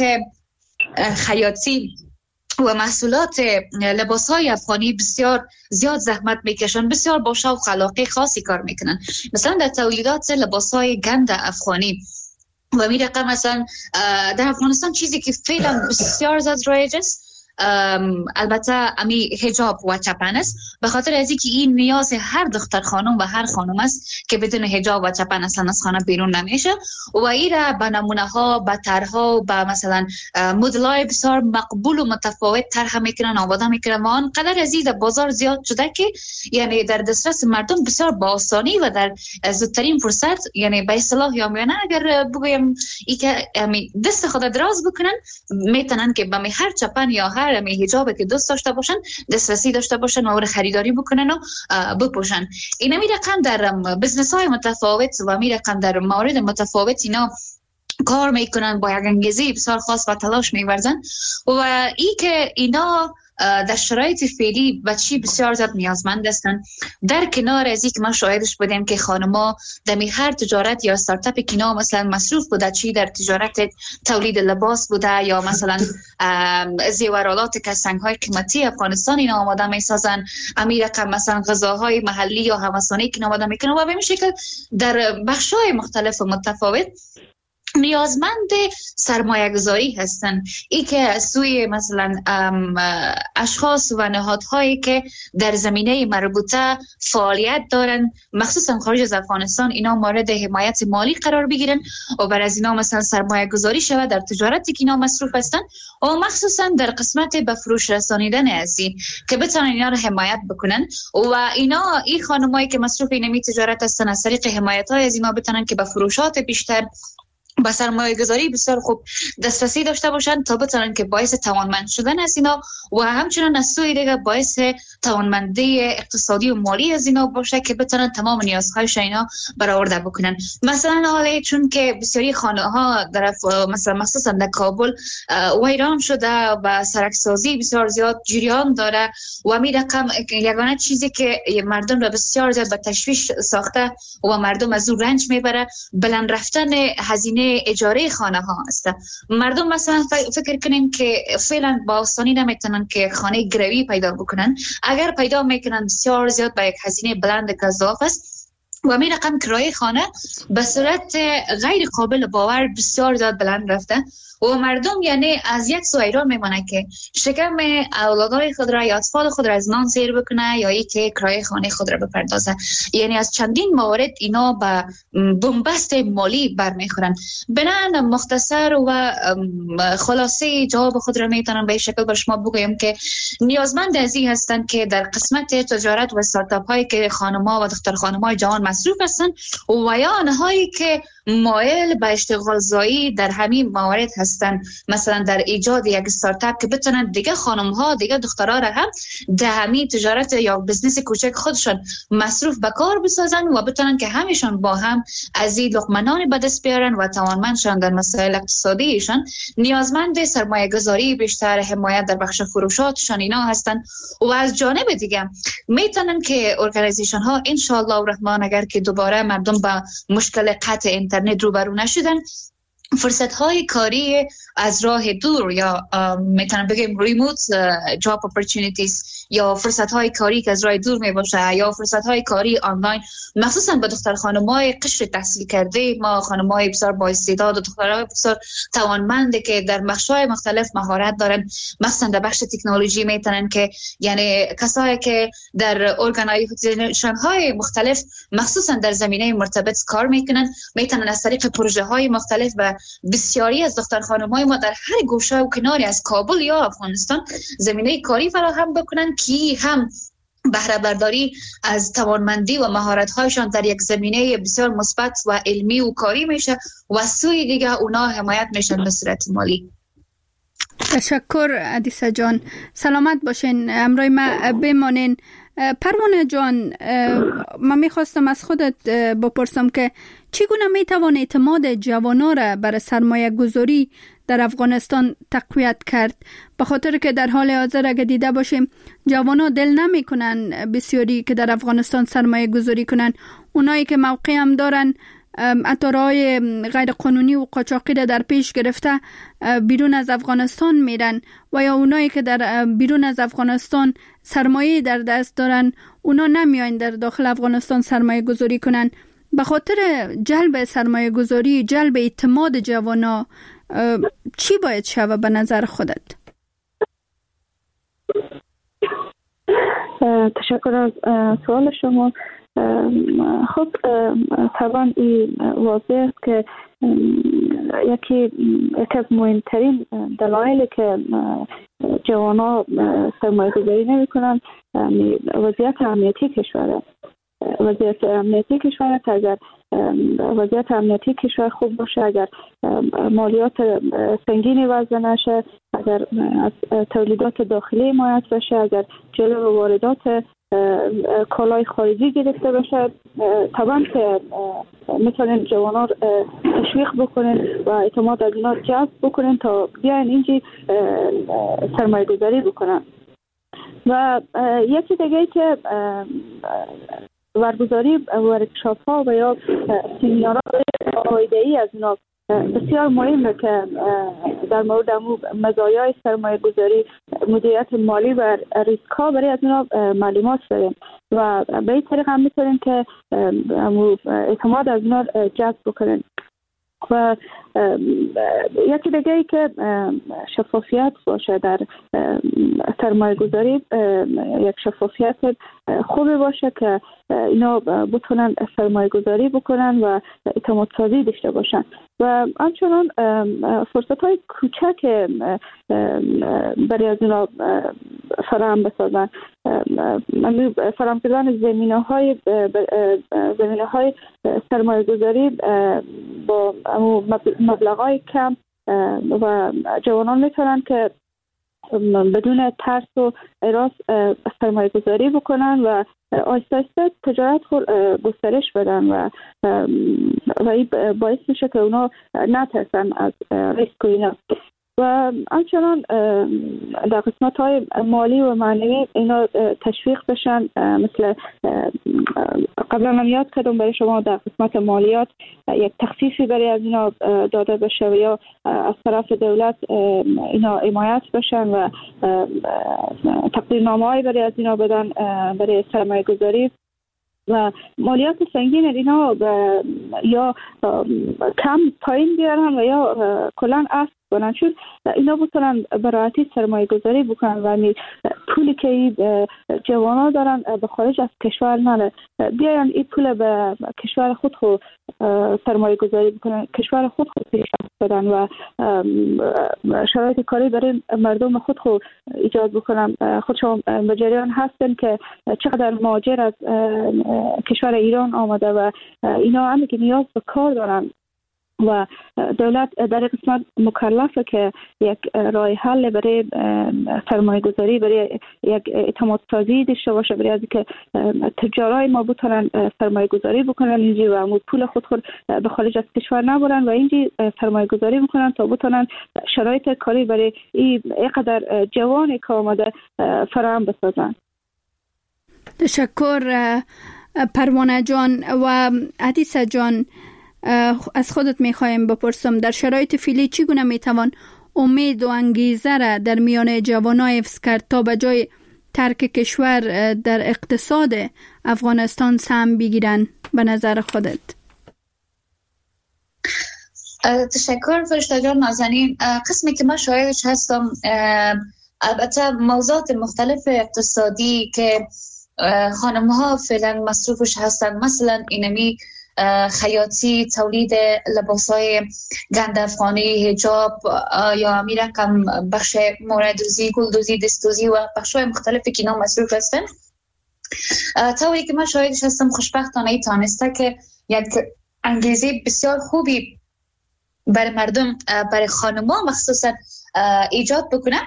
خیاطی و محصولات لباس‌های افغانی بسیار زیاد زحمت میکشن، بسیار با شوق و علاقه خاصی کار میکنن. مثلا در تولیدات لباس‌های گند افغانی و میرقم مثلا در افغانستان چیزی که فعلا بسیار زیاد رایج است البته امی حجاب و چپن است، به خاطر از اینکه این نیاز هر دختر خانم و هر خانم است که بدون حجاب و چپن اصلا از خانه بیرون نمیشه و این را به نمونه ها، به طرح‌ها و به مثلا مدل‌های بسیار مقبول و متفاوت طرح میکنن، آماده میکنن و آنقدر از این بازار زیاد شده که یعنی در دسترس مردم بسیار با آسانی و در زودترین فرصت، یعنی به اصطلاح یامیانه اگر بگویم ای که دست خود دراز بکنن میتونن که به هر چپن یا هر حجابی که دوست داشته باشن دسترسی داشته باشن و اون خریداری بکنن و بپوشن. اینا می رقم در بزنس های متفاوت و می رقم در موارد متفاوت اینا کار میکنن، با یک انگیزه بسیار خاص و تلاش میورزن و ای که اینا در شرایط فعلی بچی بسیار زیاد نیازمند هستند. در کنار از این که ما شاهدش بودیم که خانم‌ها در هر تجارت یا استارتاپ که اینا مثلا مصروف بوده، چی در تجارت تولید لباس بوده یا مثلا زیورالات که سنگ‌های قیمتی افغانستان اینا آماده می‌سازن، امیر رقم مثلا غذاهای محلی یا هوسانی که آماده می‌کنن و به این شکل در بخش‌های مختلف و متفاوت نیازمند سرمایه گذاری هستن. ای که از سوی مثلا اشخاص و نهادهایی که در زمینه مربوطه فعالیت دارن مخصوصا خارج از افغانستان اینا مورد حمایت مالی قرار بگیرن و بر از اینا مثلا سرمایه گذاری شود در تجارتی که اینا مصروف هستن و مخصوصا در قسمت به فروش رسانیدن ازی که بتونن اینا رو حمایت بکنن و اینا این خانمایی که مصروف اینمی تجارت هستن از طریق حمایت های از اینا بتونن که به فروشات بیشتر با سرمایه گذاری بسیار خوب دسترسی داشته باشند تا بتونن که باعث توانمند شدن از اینا و همچنان از سوی دیگه باعث توانمندی اقتصادی و مالی از اینا باشه که بتونن تمام نیازهایش اینا برآورده بکنن. مثلا حالا چون که بسیاری خانه ها در مثلا مخصوصا در کابل ویران شده و سرکسازی بسیار زیاد جریان داره و می رقم یگانه چیزی که مردم را بسیار زیاد به تشویش ساخته و مردم از اون رنج میبره بلند رفتن هزینه اجاره خانه ها است. مردم مثلا فکر کنیم که فعلا با آسانی نمیتونن که خانه گروی پیدا بکنن، اگر پیدا میکنن بسیار زیاد با یک هزینه بلند گزاف است و می رقم کرایه خانه به صورت غیر قابل باور بسیار زیاد بلند رفته و مردم یعنی از یک سو ایران میمونه که شکم اولادای خود را یا اطفال خود را از نان سیر بکنه یا ای که کرایه خانه خود را بپردازه. یعنی از چندین موارد اینا به بنبست مالی برمیخورن. بنابراین مختصر و خلاصه جواب خود را میتونم به شکل بر شما بگویم که نیازمند از این هستند که در قسمت تجارت و استارتاپ هایی که خانم‌ها و دختر خانم‌های جوان مصروف هستند و یا آنهایی که مایل به اشتغال زایی در همین موارد هستند، مثلا در ایجاد یک استارتاپ که بتونن دیگه خانم‌ها دیگه دخترها را هم در همین تجارت یا بزنس کوچک خودشون مصروف به کار بسازن و بتونن که همیشون با هم از این لقمه‌نان به دست بیارن و توانمندشان در مسائل اقتصادیشان. نیازمند سرمایه گذاری بیشتر، حمایت در بخش فروشاتشان اینا هستن و از جانب دیگه میتونن که ارگانیزیشن ها ان شاء الله الرحمن اگر که دوباره مردم با مشکل قطع اینترنت روبرو نشدن، فرصت های کاری از راه دور یا میتونم بگم ریموت جاب اپورتونیتیز یا فرصت های کاری که از راه دور می باشه یا فرصت های کاری آنلاین، مخصوصا به دختر خانم‌های قشر تحصیل کرده ما، خانم‌های بسیار با استعداد و دخترای بسیار توانمند که در بخش‌های مختلف مهارت دارن، مثلا در بخش تکنولوژی میتونن که یعنی کسایی که در ارگانایزیشن های مختلف مخصوصا در زمینه مرتبط کار میکنن میتونن از طریق پروژه های مختلف و بسیاری از دختر خانم‌های ما در هر گوشه و کناری از کابل یا افغانستان زمینه کاری فراهم بکنن که هم بهره برداری از توانمندی و مهارت‌هایشان در یک زمینه بسیار مثبت و علمی و کاری میشه و سوی دیگه اونا حمایت میشن به صورت مالی. تشکر عدیسه جان، سلامت باشین، همراه ما بمانین. پروانه جان، من میخواستم از خودت بپرسم که چگونه میتوان اعتماد جوانان را بر سرمایه گذاری در افغانستان تقویت کرد؟ به خاطر که در حال حاضر اگه دیده باشیم جوانان دل نمی کنن بسیاری که در افغانستان سرمایه گذاری کنن. اونایی که موقع هم دارن اتارهای غیر قانونی و قاچاقی را در پیش گرفته بیرون از افغانستان میرن و یا اونایی که در بیرون از افغانستان سرمایه در دست دارن اونا نمیاین در داخل افغانستان سرمایه گذاری کنن. به خاطر جلب سرمایه گذاری، جلب اعتماد جوانا چی باید شود به نظر خودت؟ تشکر از سوال شما. خب طبعا این واضح است که یکی از مهمترین دلایلی که جوانا سرمایه گذاری نمی کنن وضعیت امنیتی کشور. وضعیت امنیتی کشور که اگر وضعیت امنیتی کشور خوب باشه، اگر مالیات سنگینی وضع نشه، اگر از تولیدات داخلی حمایت بشه، اگر جلو واردات کالای خارجی گرفته بشه، طبعا که میتونین جوانان تشویق بکنین و اعتماد از اینا جذب بکنین تا بیاین اینجی سرمایه گذاری بکنن. و یکی دیگه که برگزاری ورکشاپ ها و یا سمینارهای آیده‌ای از اینا بسیار مهمه که در مورد مزایای سرمایه گذاری، مدیریت مالی و ریسک ها برای از اینا معلومات داریم و به این طریق هم میتونیم که اعتماد از اینا جذب بکنیم. و یکی دیگه ای که شفافیت باشه در سرمایه گذاری، یک شفافیت خوبی باشه که اینا بتونن سرمایه گذاری بکنن و اعتماد سازی داشته باشن و همچنان فرصت های کوچک برای از اینا فراهم بسازن. فراهم کردن زمینه های سرمایه گذاری با مبلغ‌های کم و جوانان میتونن که بدون ترس و اراس سرمایه گذاری بکنن و آهسته آهسته تجارت گسترش بدن و این باعث میشه که اونا نترسن از ریسک و اینا. و همچنان در قسمت های مالی و معنوی اینا تشویق بشن. مثل قبلا هم یاد کردم برای شما در قسمت مالیات یک تخفیفی برای از اینا داده بشه و یا از طرف دولت اینا حمایت بشن و تقدیرنامه‌ای برای از اینا بدن برای سرمایه گذاری. و مالیات سنگین اینا یا کم پایین بیارن و یا کلان افت کنن، چون اینا بتونن براحتی سرمایه گذاری بکنن و پولی که جوانا دارن به خارج از کشور نره، بیاین این پول به کشور خود سرمایه گذاری بکنن، کشور خود پیشرفت بدن و شرایط کاری برای مردم خود ایجاد بکنن. خودشون به جریان هستن که چقدر مهاجر از کشور ایران آمده و اینا هم که نیاز به کار دارن و دولت در قسمت مکلفه که یک راه حل برای سرمایه گذاری، برای یک اعتماد سازی داشته باشه، برای از که تجارای ما بتونن سرمایه گذاری بکنن اینجی و پول خود به خارج از کشور نبرن و اینجی سرمایه گذاری بکنن تا بتونن شرایط کاری برای اینقدر جوانی که آمده فراهم بسازن. تشکر پروانه جان. و حدیثه جان، از خودت میخوایم بپرسم در شرایط فعلی چگونه میتوان امید و انگیزه را در میان جوانای حفظ کرد تا به جای ترک کشور در اقتصاد افغانستان سهم بگیرن به نظر خودت؟ تشکر فرشته جان نازنین. قسمی که من شاهدش هستم، البته موضوعات مختلف اقتصادی که خانم‌ها فعلا مصروفش هستن، مثلا اینمی خیاطی، تولید لباسای گند افغانی، حجاب یا میرکم بخش موردوزی، گلدوزی، دستوزی و بخش‌های مختلفی که اینا مصروف هستن. طوری که من شاهدش هستم خوشبختانه تانسته که یک انگیزه بسیار خوبی برای مردم، برای خانم‌ها مخصوصا ایجاد بکنه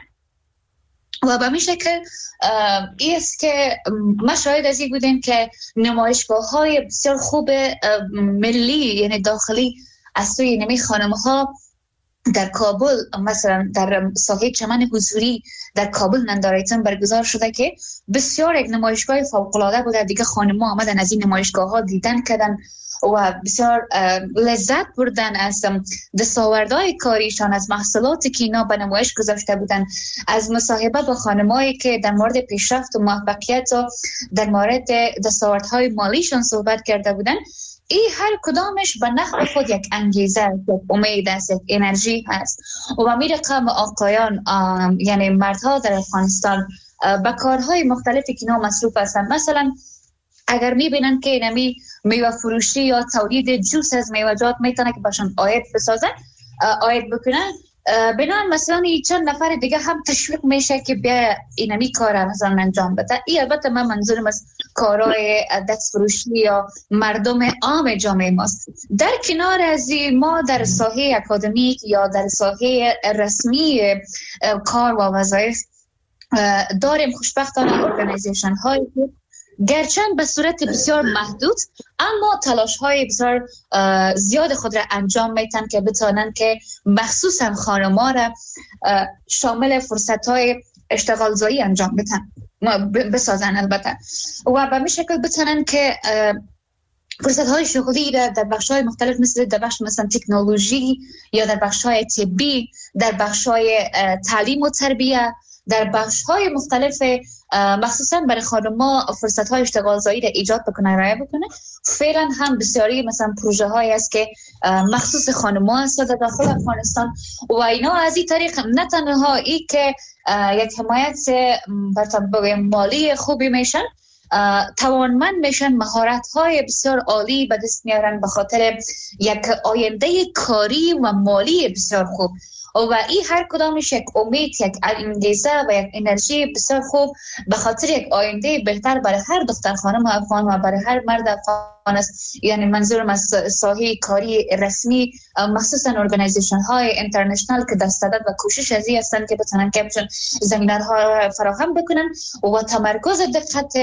و به این شکل این است که ما شاید از این بودیم که نمایشگاه‌های بسیار خوب ملی یعنی داخلی از سوی نمی خانم‌ها در کابل، مثلا در ساحه چمن حضوری در کابل نندارایتن برگزار شده که بسیار یک نمایشگاه فوق‌العاده بوده. دیگه خانم‌ها آمدن از این نمایشگاه‌ها دیدن کردن و بسیار لذت بردن از دستاوردهای کاریشان، از محصولاتی که اینا به نمایش گذاشته بودن، از مصاحبه با خانمایی که در مورد پیشرفت و موفقیت و در مورد دستاوردهای مالیشان صحبت کرده بودن. این هر کدامش به نحو خود یک انگیزه، یک امید است، یک انرژی هست و می رقم آقایان یعنی مردها در افغانستان به کارهای مختلفی که اینا مصروف هستن. مثلا اگر میبینن که اینمی میوه فروشی یا تولید جوس از میوه‌جات میتونه که باشن آید بسازن، آید بکنن، بنان مثلا چند نفر دیگه هم تشویق میشه که بیا اینمی کار مثلا انجام بده. این البته من منظورم از کارهای دست فروشی یا مردم عام جامعه ماست. در کنار از ما در ساحه اکادمیک یا در ساحه رسمی کار و وظایف داریم خوشبختانه ارگانیزیشن هایی که گرچند به صورت بسیار محدود اما تلاش های بسیار زیاد خود را انجام میتن که بتونن که مخصوصا خانم‌ها را شامل فرصت های اشتغال زایی انجام بسازن البته و به این شکل بتونن که فرصت های شغلی در بخش های مختلف مثل در بخش مثلا تکنولوژی یا در بخش های طبی، در بخش های تعلیم و تربیه، در بخش‌های مختلف مخصوصا برای خانم‌ها فرصت‌های اشتغال زایی را ایجاد بکنه، ارائه بکنه. فعلا هم بسیاری مثلا پروژه‌هایی است که مخصوص خانم‌ها است در داخل افغانستان و اینا از این طریق نه تنها ای که یک حمایت برای مالی خوبی میشن، توانمند میشن، مهارت‌های بسیار عالی به دست میارن به خاطر یک آینده کاری و مالی بسیار خوب و این هر کدامش یک امید، یک انگیزه و یک انرژی بسیار خوب به خاطر یک آینده بهتر برای هر دختر خانم افغان و برای هر مرد افغان است. یعنی منظورم از ساحه کاری رسمی مخصوصا ارگانیزیشن های اینترنشنال که دست‌داد و کوشش ازی هستن که بتونن که زمینه ها فراهم بکنن و تمرکز دقت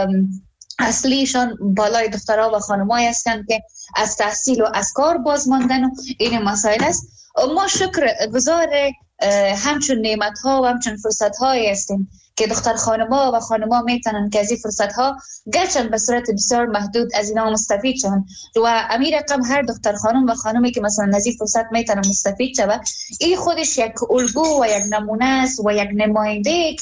اصلیشان بالای دخترها و خانم‌های هستند که از تحصیل و از کار باز ماندن و این مسائل است. ما شکر گزار همچون نعمت ها و همچون فرصت هایی هستیم که دختر خانم‌ها و خانم‌ها میتونن که از این فرصت ها گرچند به صورت بسیار محدود از اینا مستفید شون و امیر رقم هر دختر خانم و خانمی که مثلا از این فرصت میتونن مستفید شون، این خودش یک الگو و یک نمونه است و یک نماینده که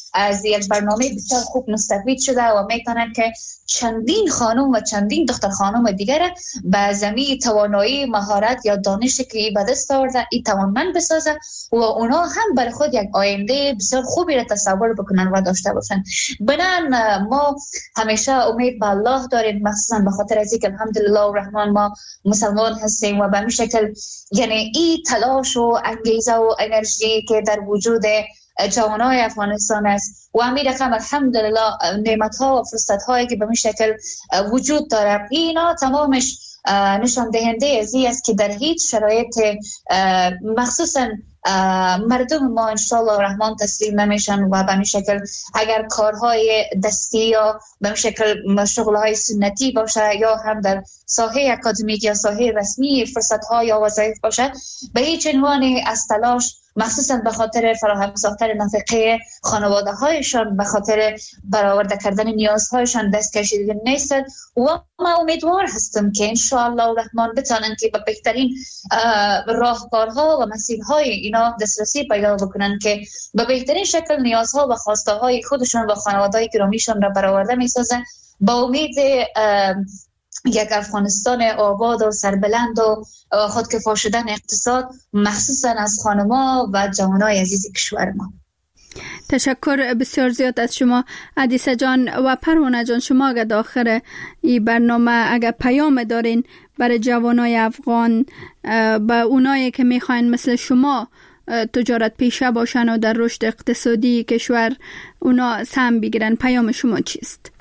از یک برنامه بسیار خوب مستفید شده و میتونن که چندین خانم و چندین دختر خانم دیگر به زمین توانایی مهارت یا دانشی که به دست آورده این توانمند بسازه و اونا هم برای خود یک آینده بسیار خوبی را تصور بکنن و داشته باشن. بنان ما همیشه امید به الله داریم، مخصوصا به خاطر از اینکه الحمدلله الرحمن ما مسلمان هستیم و به همین شکل یعنی این تلاش و انگیزه و انرژی که در وجود جوانای افغانستان است و همین رقم الحمدلله نعمت‌ها و فرصت‌هایی که به این شکل وجود داره، اینا تمامش نشان دهنده از این است که در هیچ شرایط مخصوصا مردم ما انشاءالله الرحمن تسلیم نمیشن و به این شکل اگر کارهای دستی یا به این شکل شغلهای سنتی باشه یا هم در ساحه اکادمیک یا ساحه رسمی فرصت‌ها یا وظایف باشه، به هیچ عنوان از تلاش مخصوصا به خاطر فراهم ساختن نفقه خانواده هایشان به خاطر برآورده کردن نیازهایشان دست کشیده نیستند و ما امیدوار هستم که انشاءالله الرحمن بتانند که به بهترین راهکارها و مسیرهای اینا دسترسی پیدا بکنن که به بهترین شکل نیازها و خواسته های خودشان و خانواده گرامیشان را برآورده میسازن با امید یک افغانستان آباد و سربلند و خودکفا شدن اقتصاد مخصوصا از خانما و جوانای عزیز کشور ما. تشکر بسیار زیاد از شما عدیسه جان و پروانه جان. شما اگر داخل این برنامه اگر پیام دارین برای جوانای افغان، به اونایی که میخواین مثل شما تجارت پیشه باشن و در رشد اقتصادی کشور اونا سهم بگیرن، پیام شما چیست؟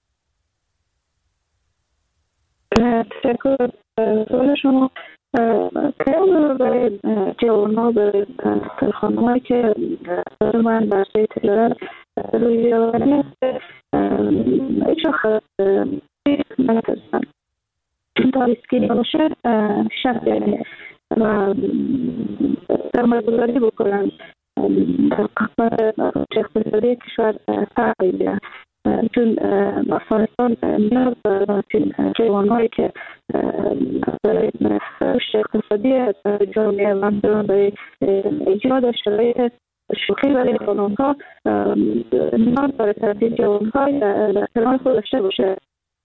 تشکر سوال شما. پیام برای جوان‌ها، برای خانم‌هایی که من برای تجارت روی آوردن است، هیچ وقت نترسن تا ریسکی باشه شک یعنی و سرمایه‌گذاری بکنن در قسمت اقتصادی کشور فرق بگیرن، چون افغانستان نیاز دارد جوان‌هایی که برای رشد اقتصادی جامعه و برای ایجاد شرایط شوخی برای خانم‌ها نیاز دارد ترتیب جوان‌های در کنار خود داشته باشه.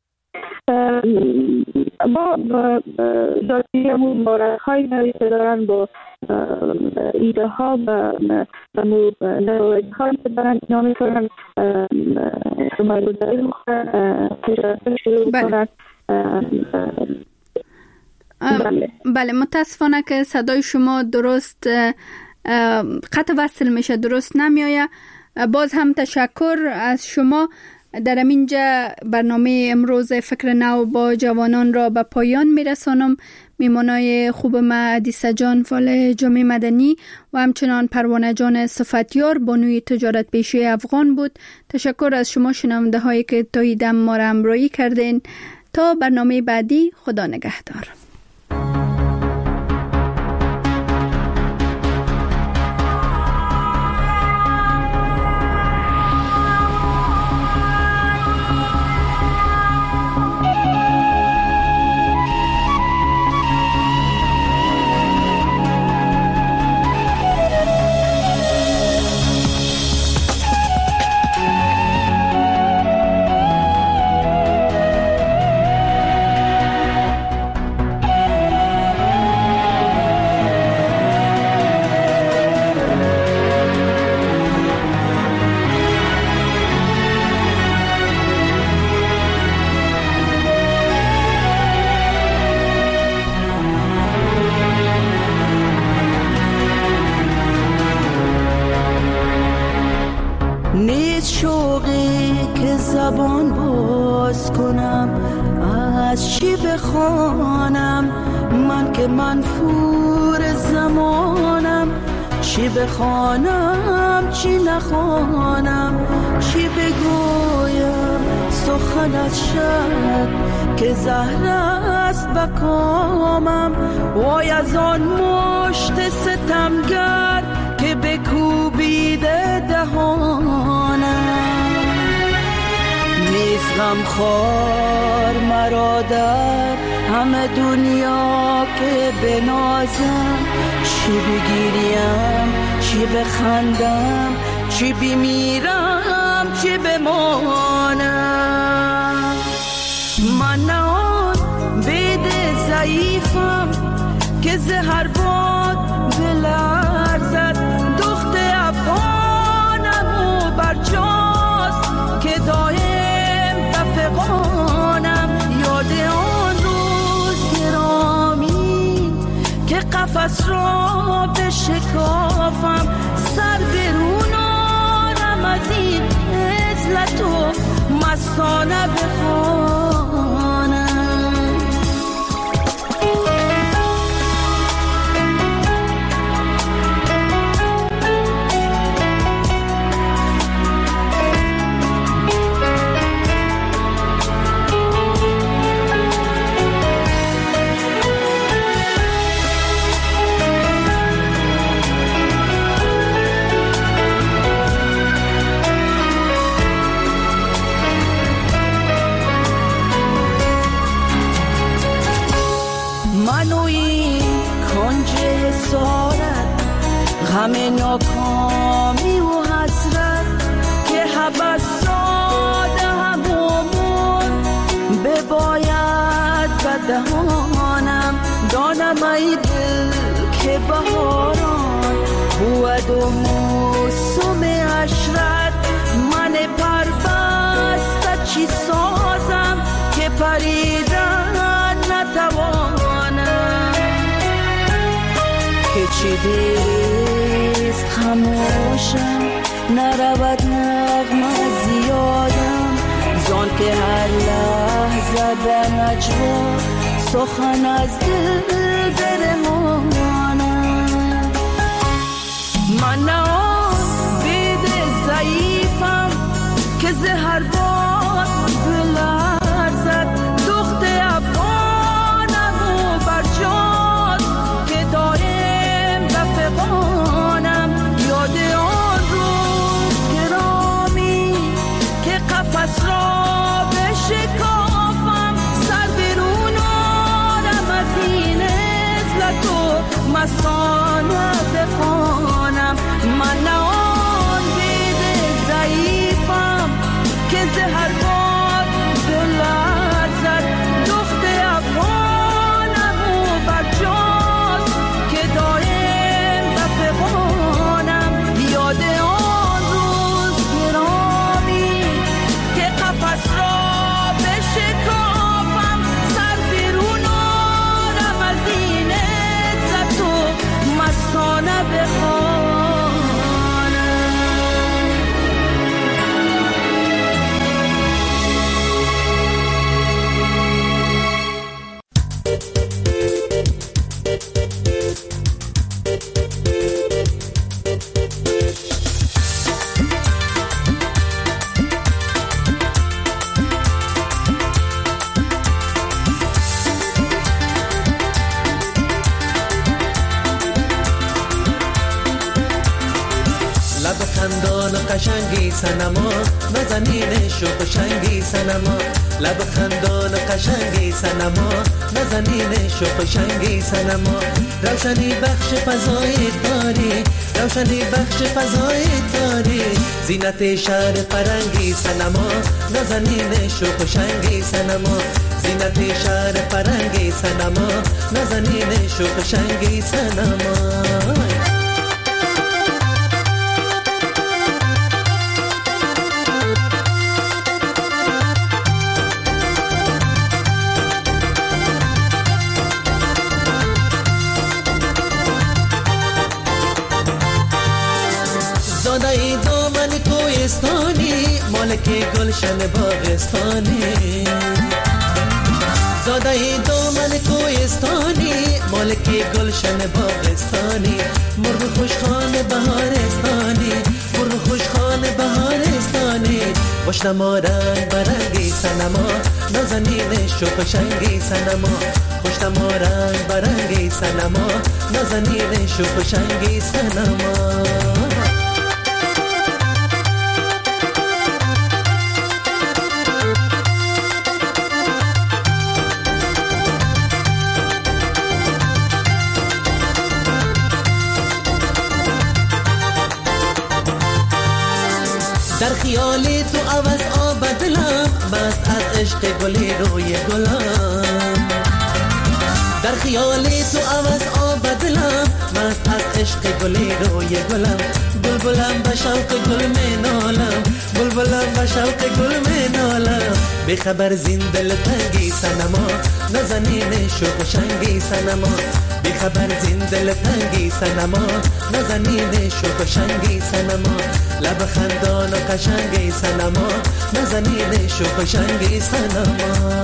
ما ذاتی مبارک‌های نوی که دارن با ایده ها و نوعی هایی که دارن اینا میتونن سرمایه‌گذاری بکنن، تجارت شروع بکنن. بله متاسفانه که صدای شما درست قطع وصل میشه، درست نمیآید. باز هم تشکر از شما. در اینجا برنامه امروز فکر نو با جوانان را به پایان میرسانم. میمانای خوب ما عدیسه جان فعال جامعه مدنی و همچنان پروانه جان صفتیار بانوی تجارت پیشه افغان بود. تشکر از شما شنونده هایی که تا این دم ما را همراهی کردین. تا برنامه بعدی، خدا نگهدار. زبان باز کنم، از چی بخوانم من که منفور زمانم، چی بخوانم چی نخوانم، چی بگویم سخنت شد که زهر است بکامم، وای از آن مشت ستمگر که بکوبیده دهانم، نیز غمخوار مرا در همه دنیا که بنازم، چی بگیریم چی بخندم چی بمیرم هرچی بمانم. من نه آن بید ضعیفم که زهر باد بلرزد، دخت افغانم و برجاست که دایم دفقانم. یاد آن روز گرامی که قفس را بشکافم، سر برون آرم از این عزلت و مستانه بخوانم. غم ناکامی و حسرت که حبس ساده همومون بباید بدهانم. دانم ای دل که بهاران بود و موسم عشرت، من پربسته چی سازم که پریدن نتوانم. که چی دیست خموشم نرود نغمه زیادم، زان که هر لحظه به نجوا سخن از دل برمانم. من نه آن بید ضعیفم که زهر باد بلرزد، دخت افغانم و برجاست که دایم دفقانم. یاد آن روز گرامی که قفس را بشکافم، سر برون آرم از این عزلت و مستانه بخوانم. من نه آن بید ضعیفم که زهر باد بلرزد، دخت افغانم و برجاست که دایم دفقانم. یاد آن روز گرامی که قفس را بشکافم، سر برون آرم از این عزت و مستانه بخوانم. لب خندان قشنگی سنما، نازنین شوق شنگی سنما. لب خندان قشنگی سنما، نازنین شوق شنگی سنما. روشنی بخش فضای داری، روشنی بخش فضای داری. زینت شهر فرنگی سنما، نازنین شوق شنگی سنما. زینت شهر فرنگی سنما، نازنین شوق شنگی سنما. زادای دامن کوهستانی، مالک گلشن باغستانی. زادای دامن کوهستانی، مالک گلشن باغستانی. مرغ خوشخوان بهارستانی، مرغ خوشخوان بهارستانی. خوشنما رنگ برنگی سنما، نازنین شوق شنگی سنما. خوشنما رنگ برنگی سنما، نازنین شوق شنگی سنما. در خیال تو عوض آب دلم، مست از عشق گلی روی گلم. در خیال تو عوض آب دلم، مست از عشق گلی روی گلم. بلبلم به شوق گل می نالم، بلبلم به شوق گل می نالم. بی خبر زین دل تنگی سنما، نزنین شوق و شنگی سنما. بی خبر زین دل تنگی سنما، نزنین شوق و شنگی سنما. لب خندان و قشنگی سنما، نزنین شوق و شنگی سنما.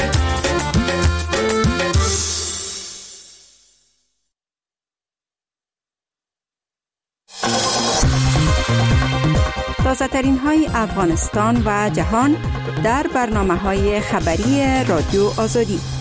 تازه‌ترین های افغانستان و جهان در برنامه‌های خبری رادیو آزادی.